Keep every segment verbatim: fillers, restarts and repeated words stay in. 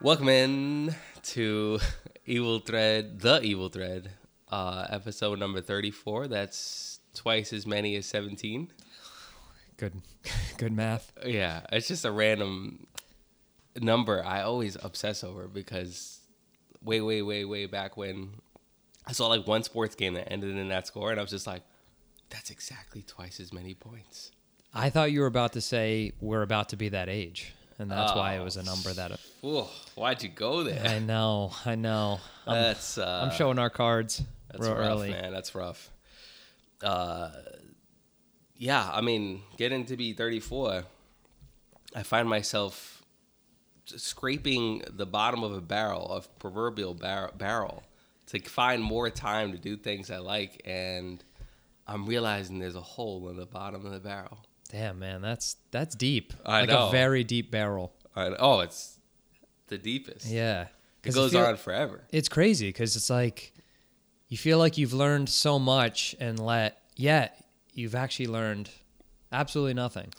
Welcome in to Evil Thread, The Evil Thread, uh, episode number thirty-four. That's twice as many as seventeen. Good, good math. Yeah, it's just a random number I always obsess over because way, way, way, way back when I saw like one sports game that ended in that score, and I was just like, that's exactly twice as many points. I thought you were about to say we're about to be that age, and that's oh, why it was a number that... Ooh, why'd you go there? I know, I know. I'm, that's uh, I'm showing our cards that's real rough, early. man. That's rough. Uh, yeah, I mean, getting to be thirty-four, I find myself scraping the bottom of a barrel, of proverbial bar- barrel, to find more time to do things I like, and I'm realizing there's a hole in the bottom of the barrel. Damn, man, that's that's deep. I like know. a very deep barrel. I, oh, it's the deepest. Yeah. It goes feel, on forever. It's crazy because it's like you feel like you've learned so much and let, yet you've actually learned absolutely nothing.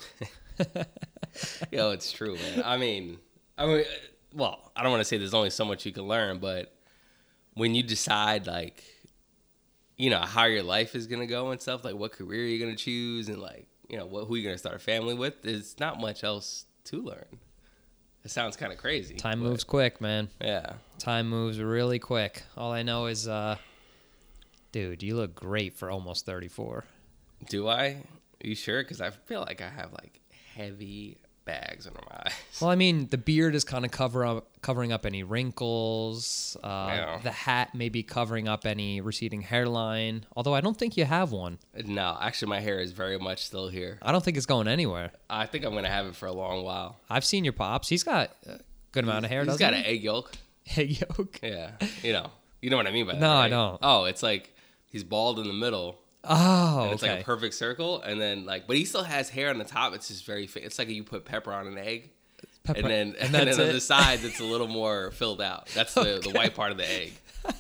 Yo, it's true, man. I mean, I mean, well, I don't want to say there's only so much you can learn, but when you decide, like, you know, how your life is going to go and stuff, like what career you're going to choose and, like, you know, what, who you're going to start a family with, there's not much else to learn. It sounds kind of crazy. Time but, moves quick, man. Yeah. Time moves really quick. All I know is, uh, dude, you look great for almost thirty-four. Do I? Are you sure? Because I feel like I have, like, heavy bags under my eyes. Well, I mean, the beard is kind of cover up, covering up any wrinkles. Uh, Yeah. The hat may be covering up any receding hairline, although I don't think you have one. No, actually, my hair is very much still here. I don't think it's going anywhere. I think I'm going to have it for a long while. I've seen your pops. He's got a good amount of hair, He's doesn't got he? an egg yolk. Egg yolk. Yeah, you know, you know what I mean by that. No, I right? don't. Oh, it's like he's bald in the middle, Oh, and it's okay. like a perfect circle, and then like, but he still has hair on the top. It's just very, fa- it's like you put pepper on an egg, Pepper- and then and, and then that's on it? the sides it's a little more filled out. That's the, Okay. the white part of the egg.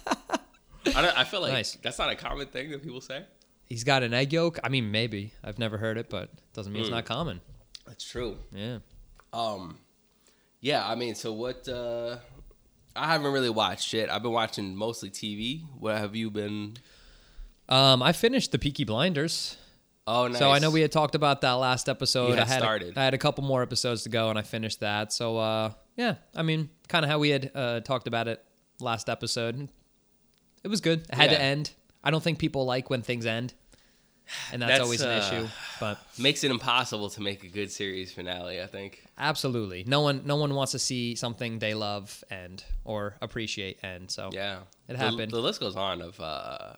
I don't, I feel like Nice. that's not a common thing that people say. He's got an egg yolk. I mean, maybe. I've never heard it, but doesn't mean Mm. it's not common. That's true. Yeah. Um, yeah. I mean, so what? Uh, I haven't really watched shit. I've been watching mostly T V. What have you been? Um, I finished the Peaky Blinders. Oh, nice. So I know we had talked about that last episode. You had I had started. A, I had a couple more episodes to go, and I finished that. So uh, yeah, I mean, kind of how we had uh, talked about it last episode. It was good. It had Yeah. to end. I don't think people like when things end, and that's, That's, always an uh, issue. But makes it impossible to make a good series finale, I think. absolutely, no one, no one wants to see something they love end or appreciate end. So Yeah. It The- happened. The, list goes on of uh,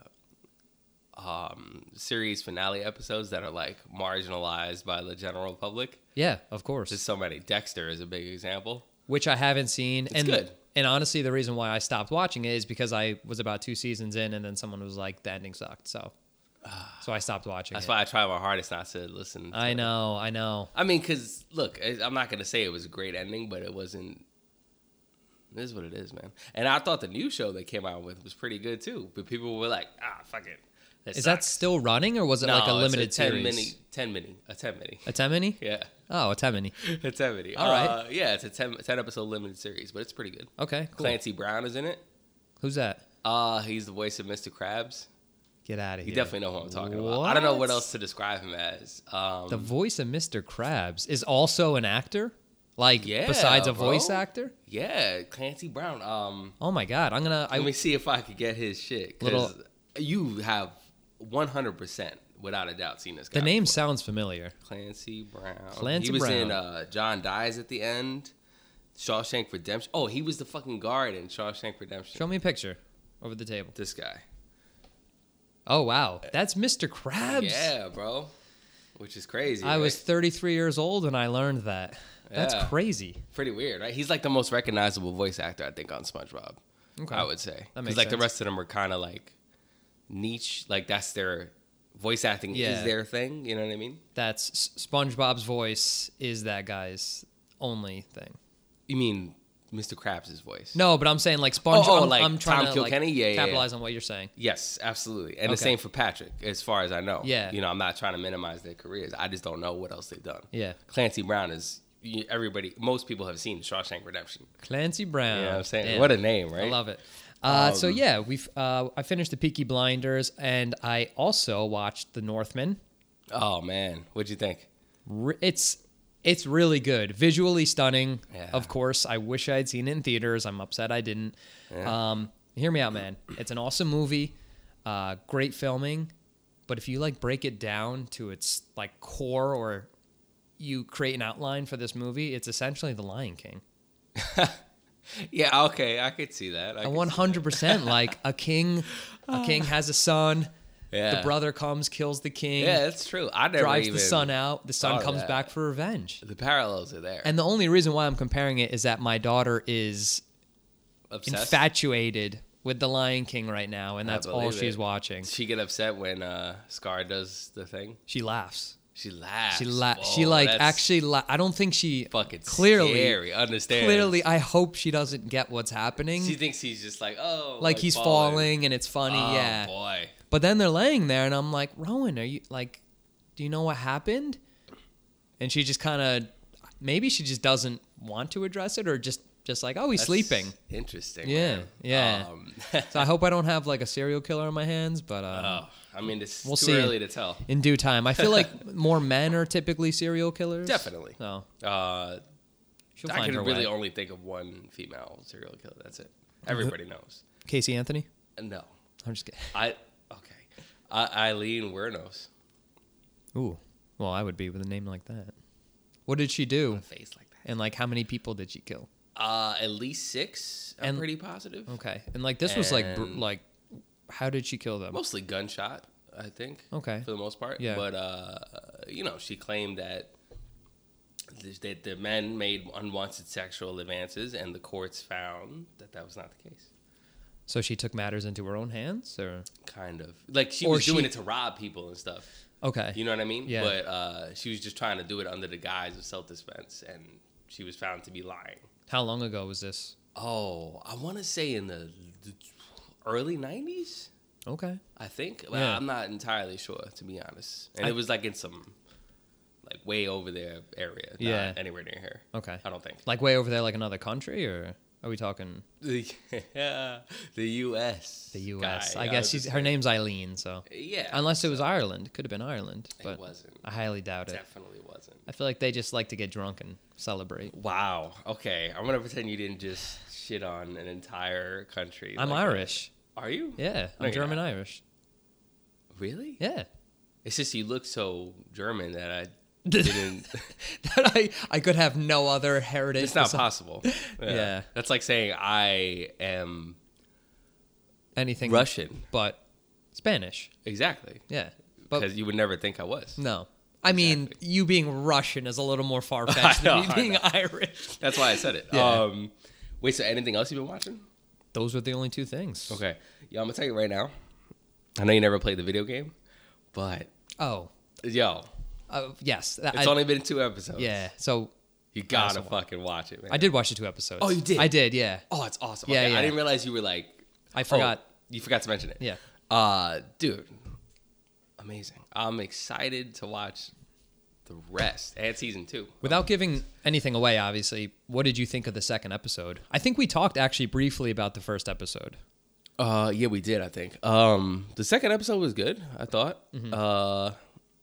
um, series finale episodes that are like marginalized by the general public. yeah, of course. There's so many. Dexter is a big example. Which I haven't seen. It's and, good. And honestly, the reason why I stopped watching it is because I was about two seasons in, and then someone was like, the ending sucked. So so I stopped watching That's it. why I try my hardest not to listen. To I it. know, I know. I mean, because, look, I- I'm not going to say it was a great ending, but it wasn't. It is what it is, man. And I thought the new show they came out with was pretty good, too. But people were like, ah, fuck it. That Is that sucks. still running, or was it no, like a it's limited a ten series? Mini, ten mini. A ten mini. A ten mini? Yeah. Oh, a ten mini. A ten mini. All right. Uh, yeah, it's a ten, ten episode limited series, but it's pretty good. Okay, cool. Clancy Brown is in it. Who's that? Uh, he's the voice of Mister Krabs. Get out of You here. definitely know who I'm talking about. I don't know what What? else to describe him as. Um, The voice of Mister Krabs is also an actor? Like, Yeah, besides a bro. voice actor? yeah, Clancy Brown. Um, Oh my God, I'm gonna. I, let me see if I could get his shit. Because Little- you have one hundred percent, without a doubt, seen this guy. the name before. sounds familiar. Clancy Brown. Clancy he was Brown. in uh, John Dies at the End, Shawshank Redemption. Oh, he was the fucking guard in Shawshank Redemption. Show me a picture over the table. This guy. Oh wow, that's Mister Krabs. Yeah, bro. Which is crazy. I right? was thirty-three years old when I learned that. That's Yeah. crazy. Pretty weird, right? He's like the most recognizable voice actor, I think, on SpongeBob. Okay. I would say. That Because makes like the sense. rest of them are kind of like niche. Like that's their voice acting Yeah. is their thing. You know what I mean? That's S- SpongeBob's voice is that guy's only thing. You mean Mister Krabs' voice? No, but I'm saying like SpongeBob. Oh, oh, I'm, like I'm trying Tom to like, Kilkenny? Yeah, yeah, capitalize on what you're saying. Yes, absolutely. And the Okay. same for Patrick, as far as I know. Yeah. You know, I'm not trying to minimize their careers. I just don't know what else they've done. Yeah. Clancy Brown is you, everybody, most people have seen Shawshank Redemption. Clancy Brown. You know what I'm saying? Damn. What a name, right? I love it. Uh, Um, so yeah, we've uh, I finished the Peaky Blinders, and I also watched The Northman. Oh man, what'd you think? Re- It's it's really good, visually stunning. Yeah. Of course, I wish I had seen it in theaters. I'm upset I didn't. Yeah. Um, hear me out, man. It's an awesome movie, uh, great filming, but if you like break it down to its like core, or you create an outline for this movie, it's essentially The Lion King. Yeah, okay, I could see that. I A could one see hundred percent like a king. A king has a son. Yeah. The brother comes, kills the king. Yeah, that's true. I never drives even the son out. The son thought of comes that. back for revenge. The parallels are there. And the only reason why I'm comparing it is that my daughter is Obsessed. infatuated with the Lion King right now, and I that's all believe she's it. watching. She get upset when uh, Scar does the thing. She laughs. She laughs. She la- Whoa, She like that's actually. La- I don't think she fucking clearly. scary. Understand? Clearly, I hope she doesn't get what's happening. She thinks he's just like, oh, like, he's falling. falling and it's funny. Oh, yeah. boy. But then they're laying there, and I'm like, Rowan, are you like, do you know what happened? And she just kind of, maybe she just doesn't want to address it, or just just like, oh, he's That's sleeping. Interesting. Yeah, man. yeah. Um, So I hope I don't have like a serial killer on my hands, but uh, oh, I mean, it's We'll too see. early to tell. in due time. I feel like more men are typically serial killers. Definitely. So Uh, she'll I find can her really way. only think of one female serial killer. That's it. Everybody knows. Casey Anthony? Uh, No, I'm just kidding. I okay. I, Eileen Wuornos. Ooh. Well, I would be with a name like that. What did she do? A face like that. And like how many people did she kill? Uh, at least six. I'm And- pretty positive. Okay. And like this was like br- And- like how did she kill them? Mostly gunshot, I think. Okay. For the most part. Yeah. But uh, you know, she claimed that that the men made unwanted sexual advances, and the courts found that that was not the case. So she took matters into her own hands, or Kind of like she Or was doing she- it to rob people and stuff. okay. You know what I mean? Yeah. But uh, she was just trying to do it under the guise of self-defense, and she was found to be lying. How long ago was this? Oh, I want to say in the, the early nineties, Okay. I think. Well, Yeah. I'm not entirely sure, to be honest. And I- it was like in some, like way over there area. Not Yeah. anywhere near here. Okay. I don't think. Like way over there, like another country, or are we talking Yeah, the U S the U S? guy. I guess was she's, just her saying. name's Eileen, so Yeah. unless it was Ireland, could have been Ireland, It but wasn't. I highly doubt it. Definitely wasn't. I feel like they just like to get drunk and celebrate. Wow. Okay. I'm gonna pretend you didn't just shit on an entire country. I'm like that. Irish. Are you? Yeah, No, I'm you're German not. Irish. Really? Yeah. It's just you look so German that I didn't. That I I could have no other heritage. It's not besides possible. Yeah. That's like saying I am anything Russian. but Spanish. Exactly. Yeah, but Because you would never think I was. no. I mean, Exactly. you being Russian is a little more far fetched I know, than me I being know. Irish. That's why I said it. Yeah. Um, wait, so anything else you've been watching? Those were the only two things. Okay. Yo, I'm going to tell you right now. I know you never played the video game, but Oh, yo, uh, yes. it's I, only been two episodes. yeah. So You got to also fucking watch it, man. I did watch the two episodes. Oh, you did? I did. Yeah. Oh, it's awesome. Yeah, Okay, yeah. I didn't realize you were like. I forgot. Oh, you forgot to mention it. Yeah. Uh, dude, amazing. I'm excited to watch the rest and season two. Without giving anything away, obviously, what did you think of the second episode? I think we talked actually briefly about the first episode. Uh, yeah, we did. I think. Um, the second episode was good. I thought. Mm-hmm. Uh,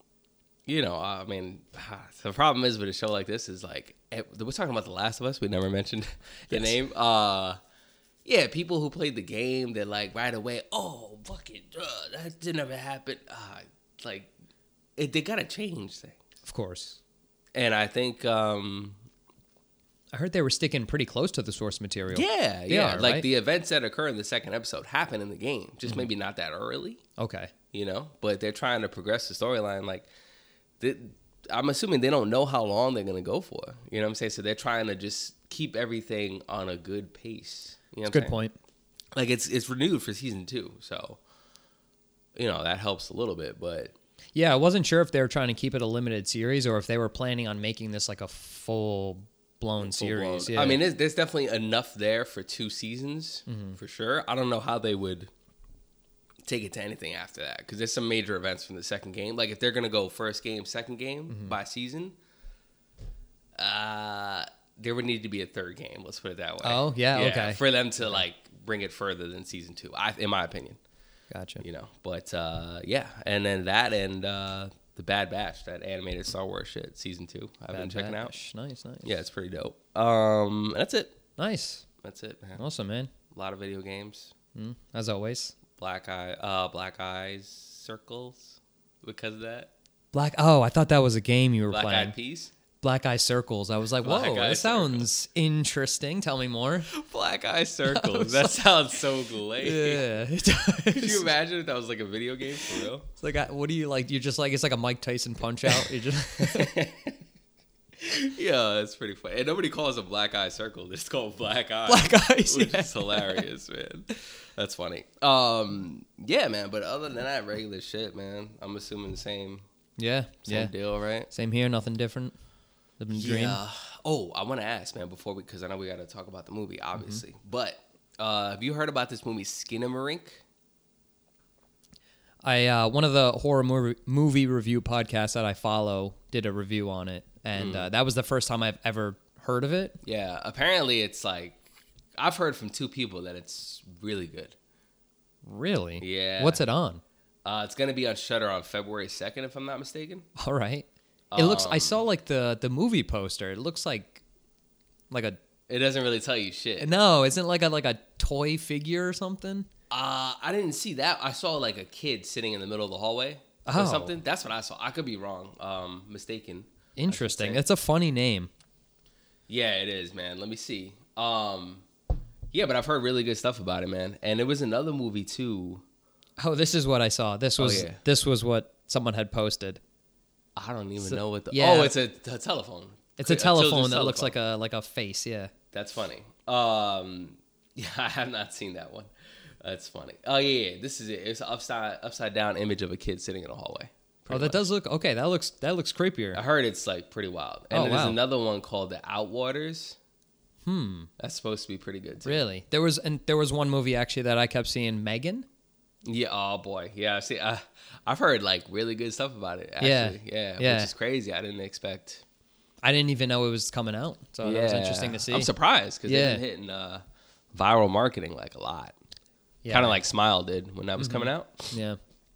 you know, I mean, the problem is with a show like this is like eh, we're talking about The Last of Us. We never mentioned the Yes. name. Uh, yeah, people who played the game, they're like right away. Oh, fuck it, uh, that didn't ever happen. Uh, like, it, they gotta change things. Of course. And I think, um, I heard they were sticking pretty close to the source material. yeah, They yeah, are, like right? the events that occur in the second episode happen in the game, just Mm-hmm. maybe not that early. Okay. You know, but they're trying to progress the storyline. Like, they, I'm assuming they don't know how long they're gonna go for. You know what I'm saying? So they're trying to just keep everything on a good pace. You know, That's a what I'm good saying? point. Like it's it's renewed for season two, so you know that helps a little bit. But Yeah, I wasn't sure if they were trying to keep it a limited series or if they were planning on making this like a full blown series. full-blown- Yeah. I mean, there's, there's definitely enough there for two seasons Mm-hmm. for sure. I don't know how they would take it to anything after that because there's some major events from the second game. Like if they're gonna go first game, second game Mm-hmm. by season, Uh, there would need to be a third game. Let's put it that way. Oh, yeah, okay. For them to like bring it further than season two, I, in my opinion. Gotcha. You know, but uh, yeah, and then that and uh, the Bad Batch, that animated Star Wars shit, season two. I've Bad been checking Batch. Nice, nice. out. Yeah, it's pretty dope. Um, that's it. Nice. That's it, man. Awesome, man. A lot of video games. Mm, as always. Black eye, uh, black eyes circles because of that. Black. Oh, I thought that was a game you were Black playing. eyed peas. Black Eye Circles. I was like, Black whoa, Eye that sounds interesting. Tell me more. Black eye circles. That sounds so lame. Yeah. It Could you does. imagine if that was like a video game for real? It's like, I- what do you like? You're just like, it's like a Mike Tyson punch out. You just. Yeah, that's pretty funny. And nobody calls it black eye circle. It's called black eye. Black eyes, Which yeah. is hilarious, man. That's funny. Um, yeah, man. But other than that, regular shit, man. I'm assuming the same, Yeah. same Yeah. deal, right? Same here. Nothing different. Living the dream. Yeah. Oh, I want to ask, man, before we, because I know we got to talk about the movie, obviously. Mm-hmm. But uh, have you heard about this movie, Skinamarink? I uh, one of the horror movie, movie review podcasts that I follow did a review on it, and uh, that was the first time I've ever heard of it. Yeah. Apparently, it's like, I've heard from two people that it's really good. Really? Yeah. What's it on? Uh, it's going to be on Shudder on February second, if I'm not mistaken. All right. It looks. I Um, saw like the the movie poster. It looks like like a It doesn't really tell you shit. no. Isn't it like a like a toy figure or something? Uh, I didn't see that. I saw like a kid sitting in the middle of the hallway or Oh. something. That's what I saw. I could be wrong. Um, mistaken. Interesting. say. It's a funny name. Yeah, it is, man. Let me see. Um, yeah, but I've heard really good stuff about it, man. And there was another movie too. Oh, this is what I saw. This Oh, was yeah. this was what someone had posted. I don't even So- know what the. yeah. Oh, it's a, a telephone. It's a telephone children's that looks telephone. like a like a face. Yeah. That's funny. Um, yeah, I have not seen that one. That's funny. Oh yeah, yeah. This is it. It's an upside upside down image of a kid sitting in a hallway. Oh, that does look okay. That looks that looks creepier. I heard it's like pretty wild. And Oh, there's wow. another one called The Outwaters. Hmm. That's supposed to be pretty good too. Really? There was and there was one movie actually that I kept seeing. Megan. Yeah. Oh boy. Yeah. See, I, I've heard like really good stuff about it. Actually. Yeah. Yeah. Yeah. Which is crazy. I didn't expect. I didn't even know it was coming out, so that was interesting to see. I'm surprised because Yeah. they've been hitting uh, viral marketing like a lot. Yeah. Kind of like Smile did when that was Mm-hmm. coming out. Yeah.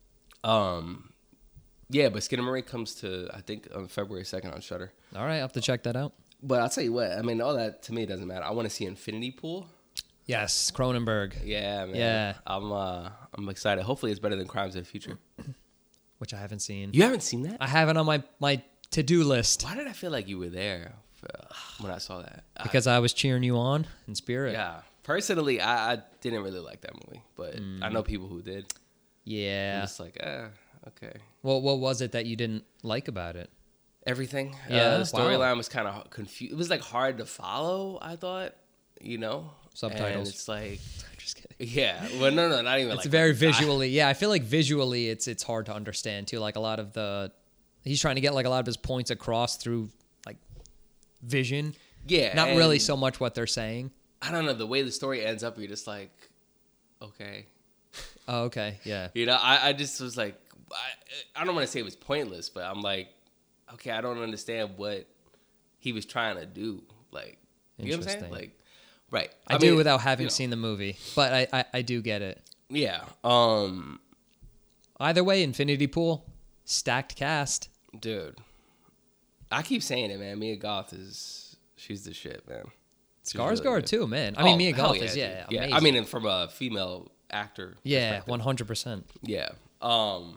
Um, yeah, but Skinamarink comes to I think on February second on Shudder. All right, I'll have to check that out. But I'll tell you what. I mean, all that to me doesn't matter. I want to see Infinity Pool. Yes, Cronenberg, Yeah, man. Yeah. I'm uh, I'm excited. Hopefully, it's better than Crimes of the Future. which I haven't seen. You haven't seen that? I have it on my my to do list Why did I feel like you were there for, when I saw that? I- because I was cheering you on in spirit. yeah. Personally, I, I didn't really like that movie, but I know people who did. I'm Yeah. just like, eh, okay. Well, what was it that you didn't like about it? Everything. Yeah? Uh, the Wow. storyline was kind of confused. It was like hard to follow, I thought, you know? Subtitles. And it's like, Just kidding. yeah. Well, no, no, not even It's like very I- visually. Yeah, I feel like visually, it's it's hard to understand too. Like a lot of the, he's trying to get like a lot of his points across through like vision. yeah. Not really and so much what they're saying. I don't know. The way the story ends up, you're just like, okay. Oh, okay. Yeah. You know, I, I just was like, I, I don't want to say it was pointless, but I'm like, okay, I don't understand what he was trying to do. Like, you know what I'm saying? Interesting. Like, right. I, do mean, without having you know, seen the movie, but I, I I do get it. Yeah. Um, Either way, Infinity Pool, stacked cast. dude, I keep saying it, man. Mia Goth is, she's the shit, man. She's really Skarsgård good. too, man. I mean, Oh, Mia hell Goth is yeah, dude. yeah. amazing. I mean, and from a female actor, yeah, perspective. one hundred percent. Yeah. Um,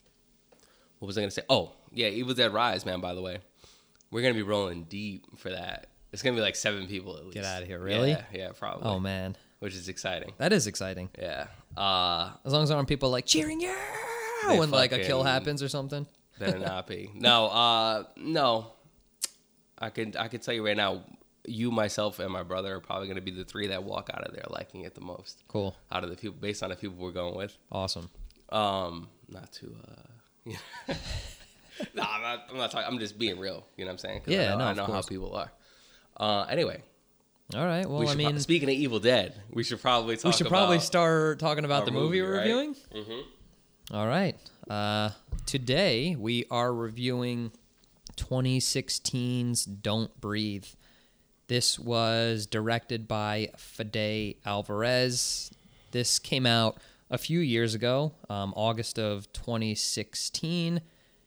what was I gonna say? Oh, yeah, Evil Dead Rise, man. By the way, we're gonna be rolling deep for that. It's gonna be like seven people at least. Get outta here, really? Yeah, yeah, probably. Oh man, Which is exciting. that is exciting. Yeah. Uh, As long as there aren't people like cheering yeah They when like a kill fucking- happens or something. better not be. No. Uh, no. I can I can tell you right now. You, myself, and my brother are probably gonna be the three that walk out of there liking it the most. Cool, Out of the people, based on the people we're going with. awesome. Um, not to. Uh, no, I'm not. I'm not talking. I'm just being real. You know what I'm saying? 'Cause Yeah, I know, no, I of know how course. people are. Uh, anyway, All right. Well, we I should pro- mean, speaking of Evil Dead, we should probably talk. we should probably about start talking about our the movie, we're right? reviewing. Mm-hmm. All right. Uh, today we are reviewing twenty sixteen's Don't Breathe. This was directed by Fede Alvarez. This came out a few years ago, um, August of twenty sixteen.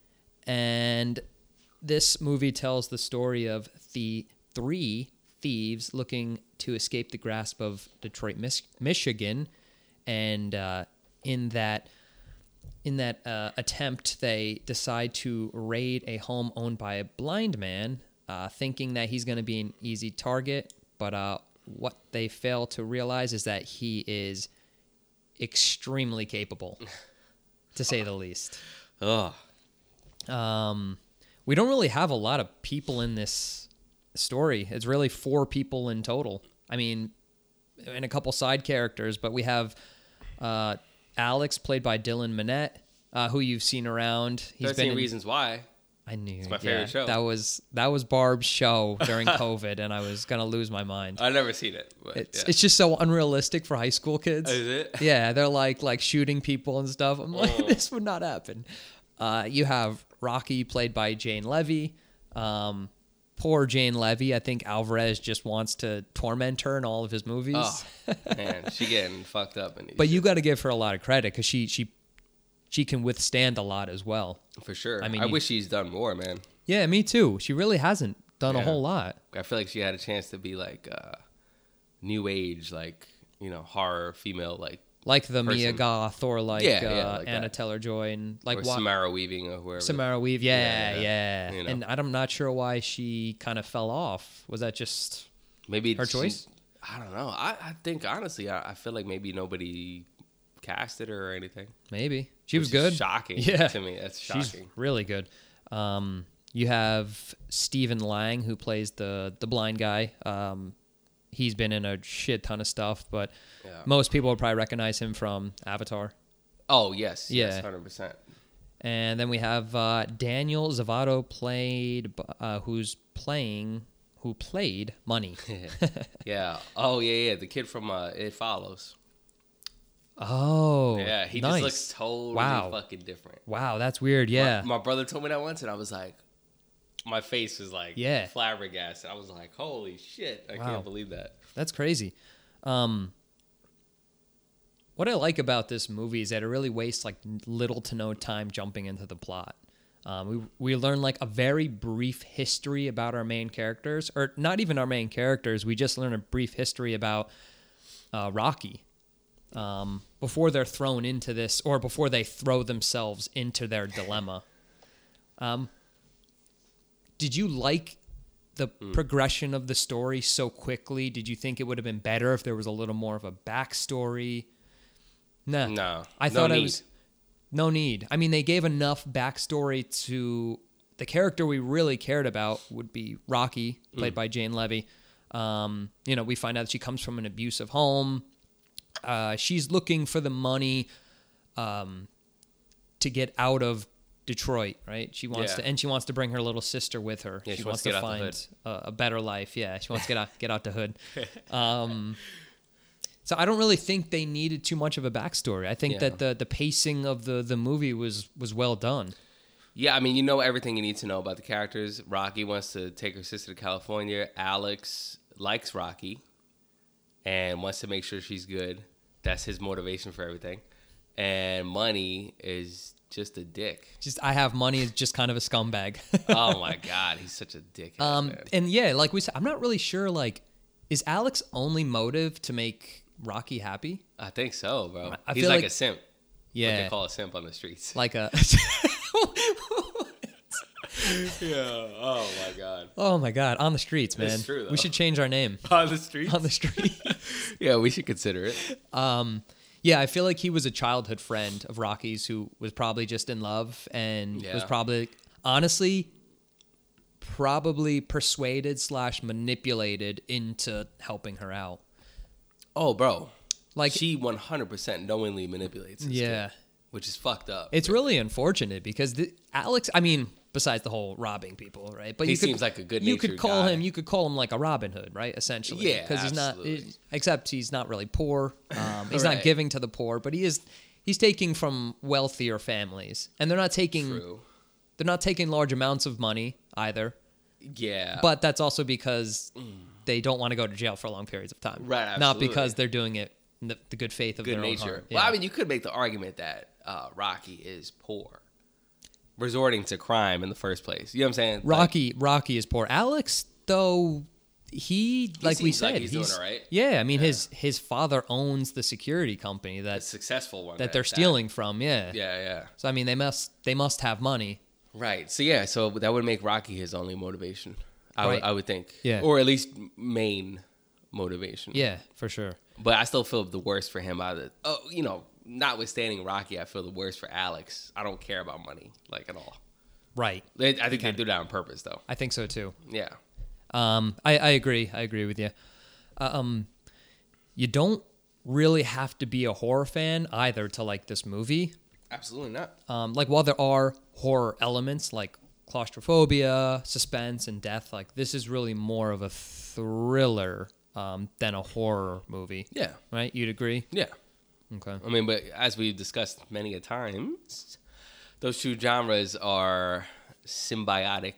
And this movie tells the story of the three thieves looking to escape the grasp of Detroit, Mich- Michigan. And uh, in that in that uh, attempt, they decide to raid a home owned by a blind man, uh, thinking that he's going to be an easy target. But uh, what they fail to realize is that he is extremely capable, to say the least. Oh. Um, we don't really have a lot of people in this story. It's really four people in total. I mean, and a couple side characters, but we have uh, Alex, played by Dylan Minnette, uh, who you've seen around. He's thirteen been in, Reasons Why. I knew. It's my yeah, favorite show. That was that was Barb's show during COVID, and I was gonna lose my mind. I've never seen it. But It's yeah. it's just so unrealistic for high school kids. Is it? Yeah, they're like like shooting people and stuff. I'm like, Oh. this would not happen. Uh, you have Rocky, played by Jane Levy. Um, poor Jane Levy. I think Alvarez just wants to torment her in all of his movies. Oh, man, she getting fucked up. In these But you shit. got to give her a lot of credit because she she she can withstand a lot as well. For sure. I I mean, mean, I you- wish she's done more, man. Yeah, me too. She really hasn't done a Yeah. whole lot. I feel like she had a chance to be like uh, new age, like, you know, horror female, like, Like the Person. Mia Goth or like, Yeah, uh, yeah, like Anna that. Taylor-Joy and like or wa- Samara Weaving or whoever. Samara Weave. Yeah, Yeah, yeah. yeah. You know. And I'm not sure why she kind of fell off. Was that just Maybe her she- choice? I don't know. I, I think, honestly, I, I feel like maybe nobody casted her or anything. maybe? She was Which is good. shocking Yeah. to me. That's She's shocking. really good. Um, you have Stephen Lang, who plays the the blind guy. Um, he's been in a shit ton of stuff, but Yeah. most people would probably recognize him from Avatar. Oh, yes. Yeah. Yes, one hundred percent. And then we have uh, Daniel Zavato, played, uh, who's playing, who played Money. Yeah. Oh, yeah, yeah. The kid from uh, It Follows. Oh, Yeah, he nice. just looks totally Wow. fucking different. Wow, that's weird. Yeah, My, my brother told me that once, and I was like, my face was like Yeah. flabbergasted. I was like, holy shit. I Wow. can't believe that. that's crazy. Um, what I like about this movie is that it really wastes like little to no time jumping into the plot. Um, we we learn like a very brief history about our main characters, or not even our main characters. We just learn a brief history about uh, Rocky um, before they're thrown into this, or before they throw themselves into their dilemma. Um, did you like the progression of the story so quickly? Did you think it would have been better if there was a little more of a backstory? No, No. I No thought it need. was no need. I mean, they gave enough backstory to the character we really cared about would be Rocky, played by Jane Levy. Um, you know, we find out that she comes from an abusive home. Uh, she's looking for the money um, to get out of Detroit, right? She wants Yeah. to, and she wants to bring her little sister with her. Yeah, she, she wants, wants to to get out the find a, a better life. Yeah, she wants to get out, get out the hood. Um, so I don't really think they needed too much of a backstory. I think Yeah. that the the pacing of the the movie was was well done. Yeah, I mean, you know everything you need to know about the characters. Rocky wants to take her sister to California. Alex likes Rocky and wants to make sure she's good. That's his motivation for everything. And Money is just a dick. Just I have money is just kind of a scumbag. Oh my God, he's such a dick. um, man. and yeah, like we said, I'm not really sure. Like, is Alex only motive to make Rocky happy? I think so, bro. I he's feel like, like- a simp. What Yeah, they call a simp on the streets. like a. Yeah. Oh my God. Oh my God, on the streets, man. It's true, though. We should change our name. On the streets. On the street. Yeah, we should consider it. Um, yeah, I feel like he was a childhood friend of Rocky's who was probably just in love and was Yeah. probably, honestly, probably persuaded slash manipulated into helping her out. Oh, bro. Like, She one hundred percent knowingly manipulates this yeah, kid, which is fucked up. it's really unfortunate because the, Alex, I mean, besides the whole robbing people, right? But He you could, seems like a You good-natured could call guy. him, you could call him like a Robin Hood, right? Essentially, Yeah, because he's not, absolutely. except he's not really poor. Um, he's not Right. giving to the poor, but he is. He's taking from wealthier families, and they're not taking. True. they're not taking large amounts of money either. Yeah. But that's also because they don't want to go to jail for long periods of time. Right, absolutely. Not because they're doing it in the, the good faith of good their nature. own heart. Well, Yeah. I mean, you could make the argument that uh, Rocky is poor, resorting to crime in the first place. You know what I'm saying? Rocky, Rocky is poor. Alex, though, he like we seems said, like he's doing all right. Yeah, I mean his his father owns the security company Like, a that successful one that they're stealing from. Yeah. Yeah, yeah. So I mean they must they must have money. Right. So yeah, so that would make Rocky his only motivation. I would Right. I would think. Yeah. Or at least main motivation. Yeah, for sure. But I still feel the worst for him out of the, oh, you know, notwithstanding Rocky, I feel the worst for Alex. I don't care about money, like, at all. Right. They, I think they do that on purpose, though. I think so too. Yeah. Um, I, I agree. I agree with you. Um, you don't really have to be a horror fan either to like this movie. Absolutely not. Um, like while there are horror elements like claustrophobia, suspense, and death, like this is really more of a thriller um, than a horror movie. Yeah. Right? You'd agree? Yeah. Okay. I mean, but as we've discussed many a times, those two genres are symbiotic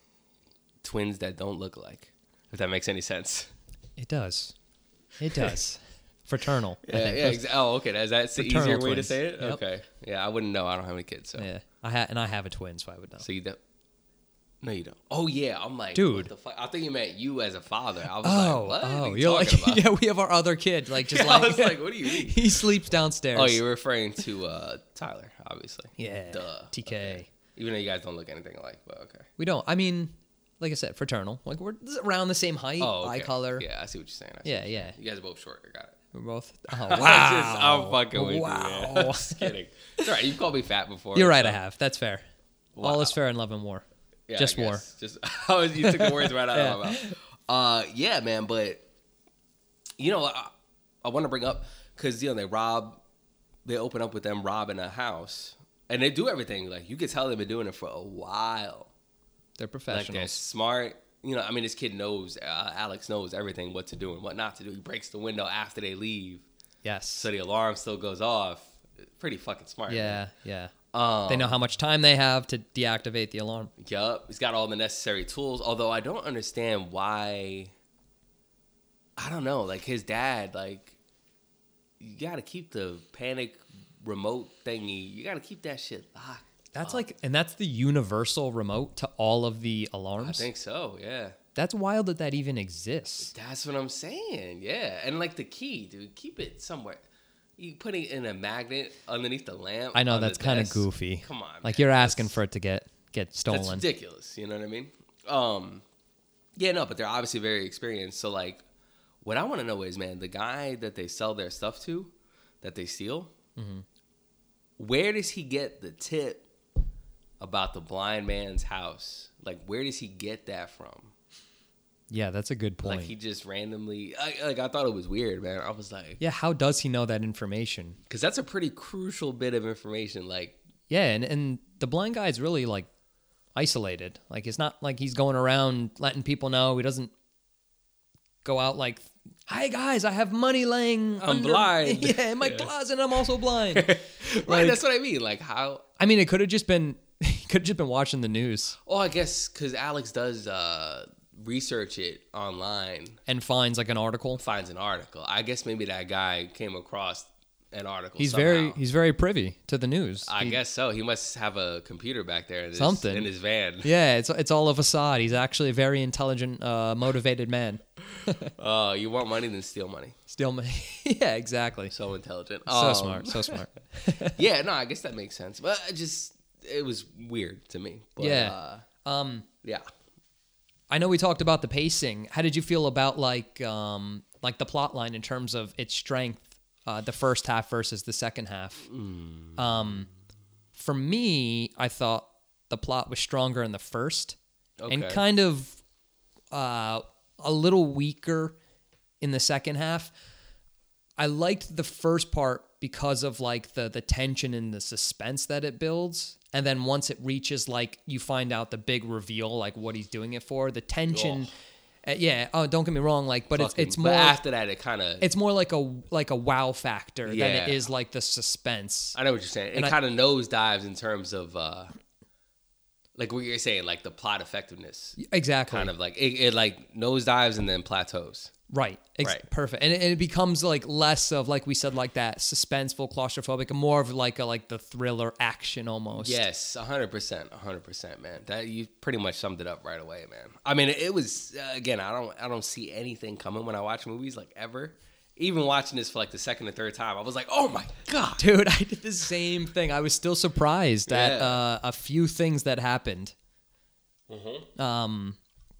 twins that don't look alike, if that makes any sense. It does. It does. Fraternal. I Yeah, think. yeah. Exa- oh, okay. Is that the Fraternal easier way to twins. say it? Yep. Okay. Yeah, I wouldn't know. I don't have any kids, so. Yeah. I ha- and I have a twin, so I would know. So you don't. No, you don't. Oh yeah, I'm like, Dude. What the fuck? I think you meant you as a father. I was Oh, like, what? oh, What are you you're like, talking about? yeah, we have our other kid, like just Yeah, I like, was like, what do you mean? he sleeps downstairs. Oh, you're referring to uh, Tyler, obviously. Yeah, Duh. T K. Okay. Even though you guys don't look anything alike, but okay. We don't. I mean, like I said, fraternal. Like we're around the same height, Oh, eye okay. color. Yeah, I see what you're saying. I see Yeah, what you're yeah. saying. You guys are both short. I got it. We're both. Oh I'm wow! just- I'm fucking with wow. you. Man. Just kidding. It's all right. You've called me fat before. You're right. so- I have. That's fair. Wow. All is fair in love and war. Yeah, Just I war. guess. Just I was- you took the words right out Yeah. of my mouth. Uh, yeah, man. But you know, I, I want to bring up because you know they rob, they open up with them robbing a house, and they do everything. Like you could tell they've been doing it for a while. They're Like they're professionals. smart. You know, I mean, this kid knows. Uh, Alex knows everything, what to do and what not to do. He breaks the window after they leave, Yes. so the alarm still goes off. Pretty fucking smart. yeah. Yeah. Um, They know how much time they have to deactivate the alarm. Yup. He's got all the necessary tools. Although I don't understand why. I don't know. Like his dad, like you got to keep the panic remote thingy. You got to keep that shit locked. That's up. like, and that's the universal remote to all of the I alarms. think so. Yeah. That's wild that that even exists. That's what I'm saying. Yeah. And like the key, dude, keep it somewhere. You put it in a magnet underneath the lamp. I know on the that's kind of desk. goofy. Come on. Like man. you're asking That's- for it to get get stolen. That's ridiculous. You know what I mean? Um, yeah, no, but they're obviously very experienced. So, like, what I want to know is, man, the guy that they sell their stuff to, that they steal, Mm-hmm. where does he get the tip about the blind man's house? Like, where does he get that from? Yeah, that's a good point. Like, he just randomly, I, like, I thought it was weird, man. I was like, yeah, how does he know that information? because that's a pretty crucial bit of information. Like, Yeah, and, and the blind guy's really like isolated. Like it's not like he's going around letting people know. He doesn't go out like, "Hi guys, I have money laying. I'm under- blind." Yeah, in my Yeah. closet, I'm also blind. right, Like- that's what I mean. Like, how, I mean, it could have just been he could have just been watching the news oh, I guess because Alex does uh, research it online. and finds like an article. Finds an article. I guess maybe that guy came across an article. He's somehow. very he's very privy to the news. I He- guess so. He must have a computer back there in his, Something. in his van. Yeah, it's it's all a facade. He's actually a very intelligent, uh, motivated man. Oh, you want money, then steal money. Still, ma- yeah, exactly. So So intelligent. so Um, smart, so smart. Yeah, no, I guess that makes sense. But it just it was weird to me. But, Yeah. Uh, Um, yeah. I know we talked about the pacing. How did you feel about like um like the plot line in terms of its strength, uh, the first half versus the second half? Mm. Um, for me, I thought the plot was stronger in the first, and Okay. kind of uh, a little weaker in the second half. I liked the first part because of like the the tension and the suspense that it builds, and then once it reaches like you find out the big reveal, like what he's doing it for, the tension. Uh, yeah. Oh, don't get me wrong. Like, but it's Fucking- it's but more after that, it kind of. it's more like a like a wow factor than Yeah. it is like the suspense. I know what you're saying. It and I- kind of nosedives in terms of. Uh, Like what you're saying, like the plot effectiveness, Exactly. kind of like it, it like nosedives and then plateaus. Right. Ex- Right. Perfect. And it, and it becomes like less of, like we said, like that suspenseful, claustrophobic, and more of like a, like the thriller action almost. Yes, a hundred percent, a hundred percent, man. That you pretty much summed it up right away, man. I mean, it was uh, again. I don't, I don't see anything coming when I watch movies, like ever. Even watching this for like the second or third time, I was like, oh my god, Dude, I did the same thing. I was still surprised at Yeah. uh, a few things that happened. Mm-hmm. Um,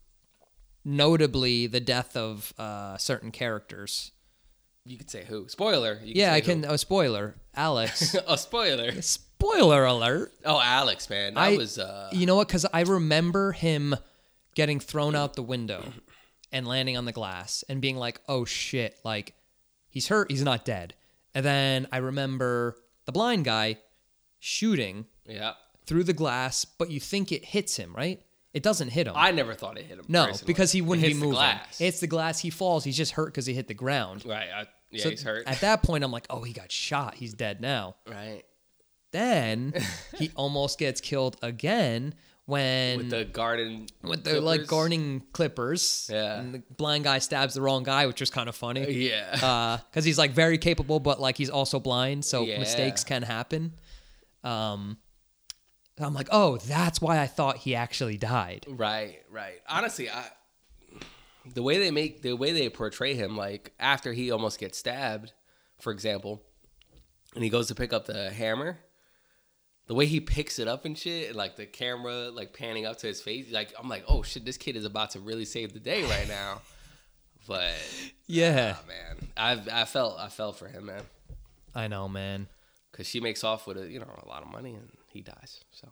notably, the death of uh, certain characters. You could say who? Spoiler. You could Yeah, say I can. who. A spoiler, Alex. a spoiler. Spoiler alert. Oh, Alex, man, that I was. Uh, You know what? Because I remember him getting thrown out the window and landing on the glass and being like, "Oh shit!" Like he's hurt. He's not dead. And then I remember the blind guy shooting yeah, through the glass, but you think it hits him, right? It doesn't hit him. I never thought it hit him. no, personally. because he It wouldn't be hits the moving. glass. It hits the glass. He falls. He's just hurt because he hit the ground. Right. I, yeah, So he's hurt. At that point, I'm like, "Oh, he got shot. He's dead now." right. Then he almost gets killed again when With the garden. with the like clippers. gardening clippers. Yeah. And the blind guy stabs the wrong guy, which was kind of funny. Yeah. Uh, because he's like very capable, but like he's also blind, so Yeah. mistakes can happen. Um, I'm like, oh, that's why I thought he actually died. Right, right. Honestly, I the way they make the way they portray him, like after he almost gets stabbed, for example, and he goes to pick up the hammer, the way he picks it up and shit, and like the camera like panning up to his face, like I'm like, oh shit, this kid is about to really save the day right now. But Yeah, ah, man, I I felt I felt for him, man, I know, man. because she makes off with a you know a lot of money and he dies. So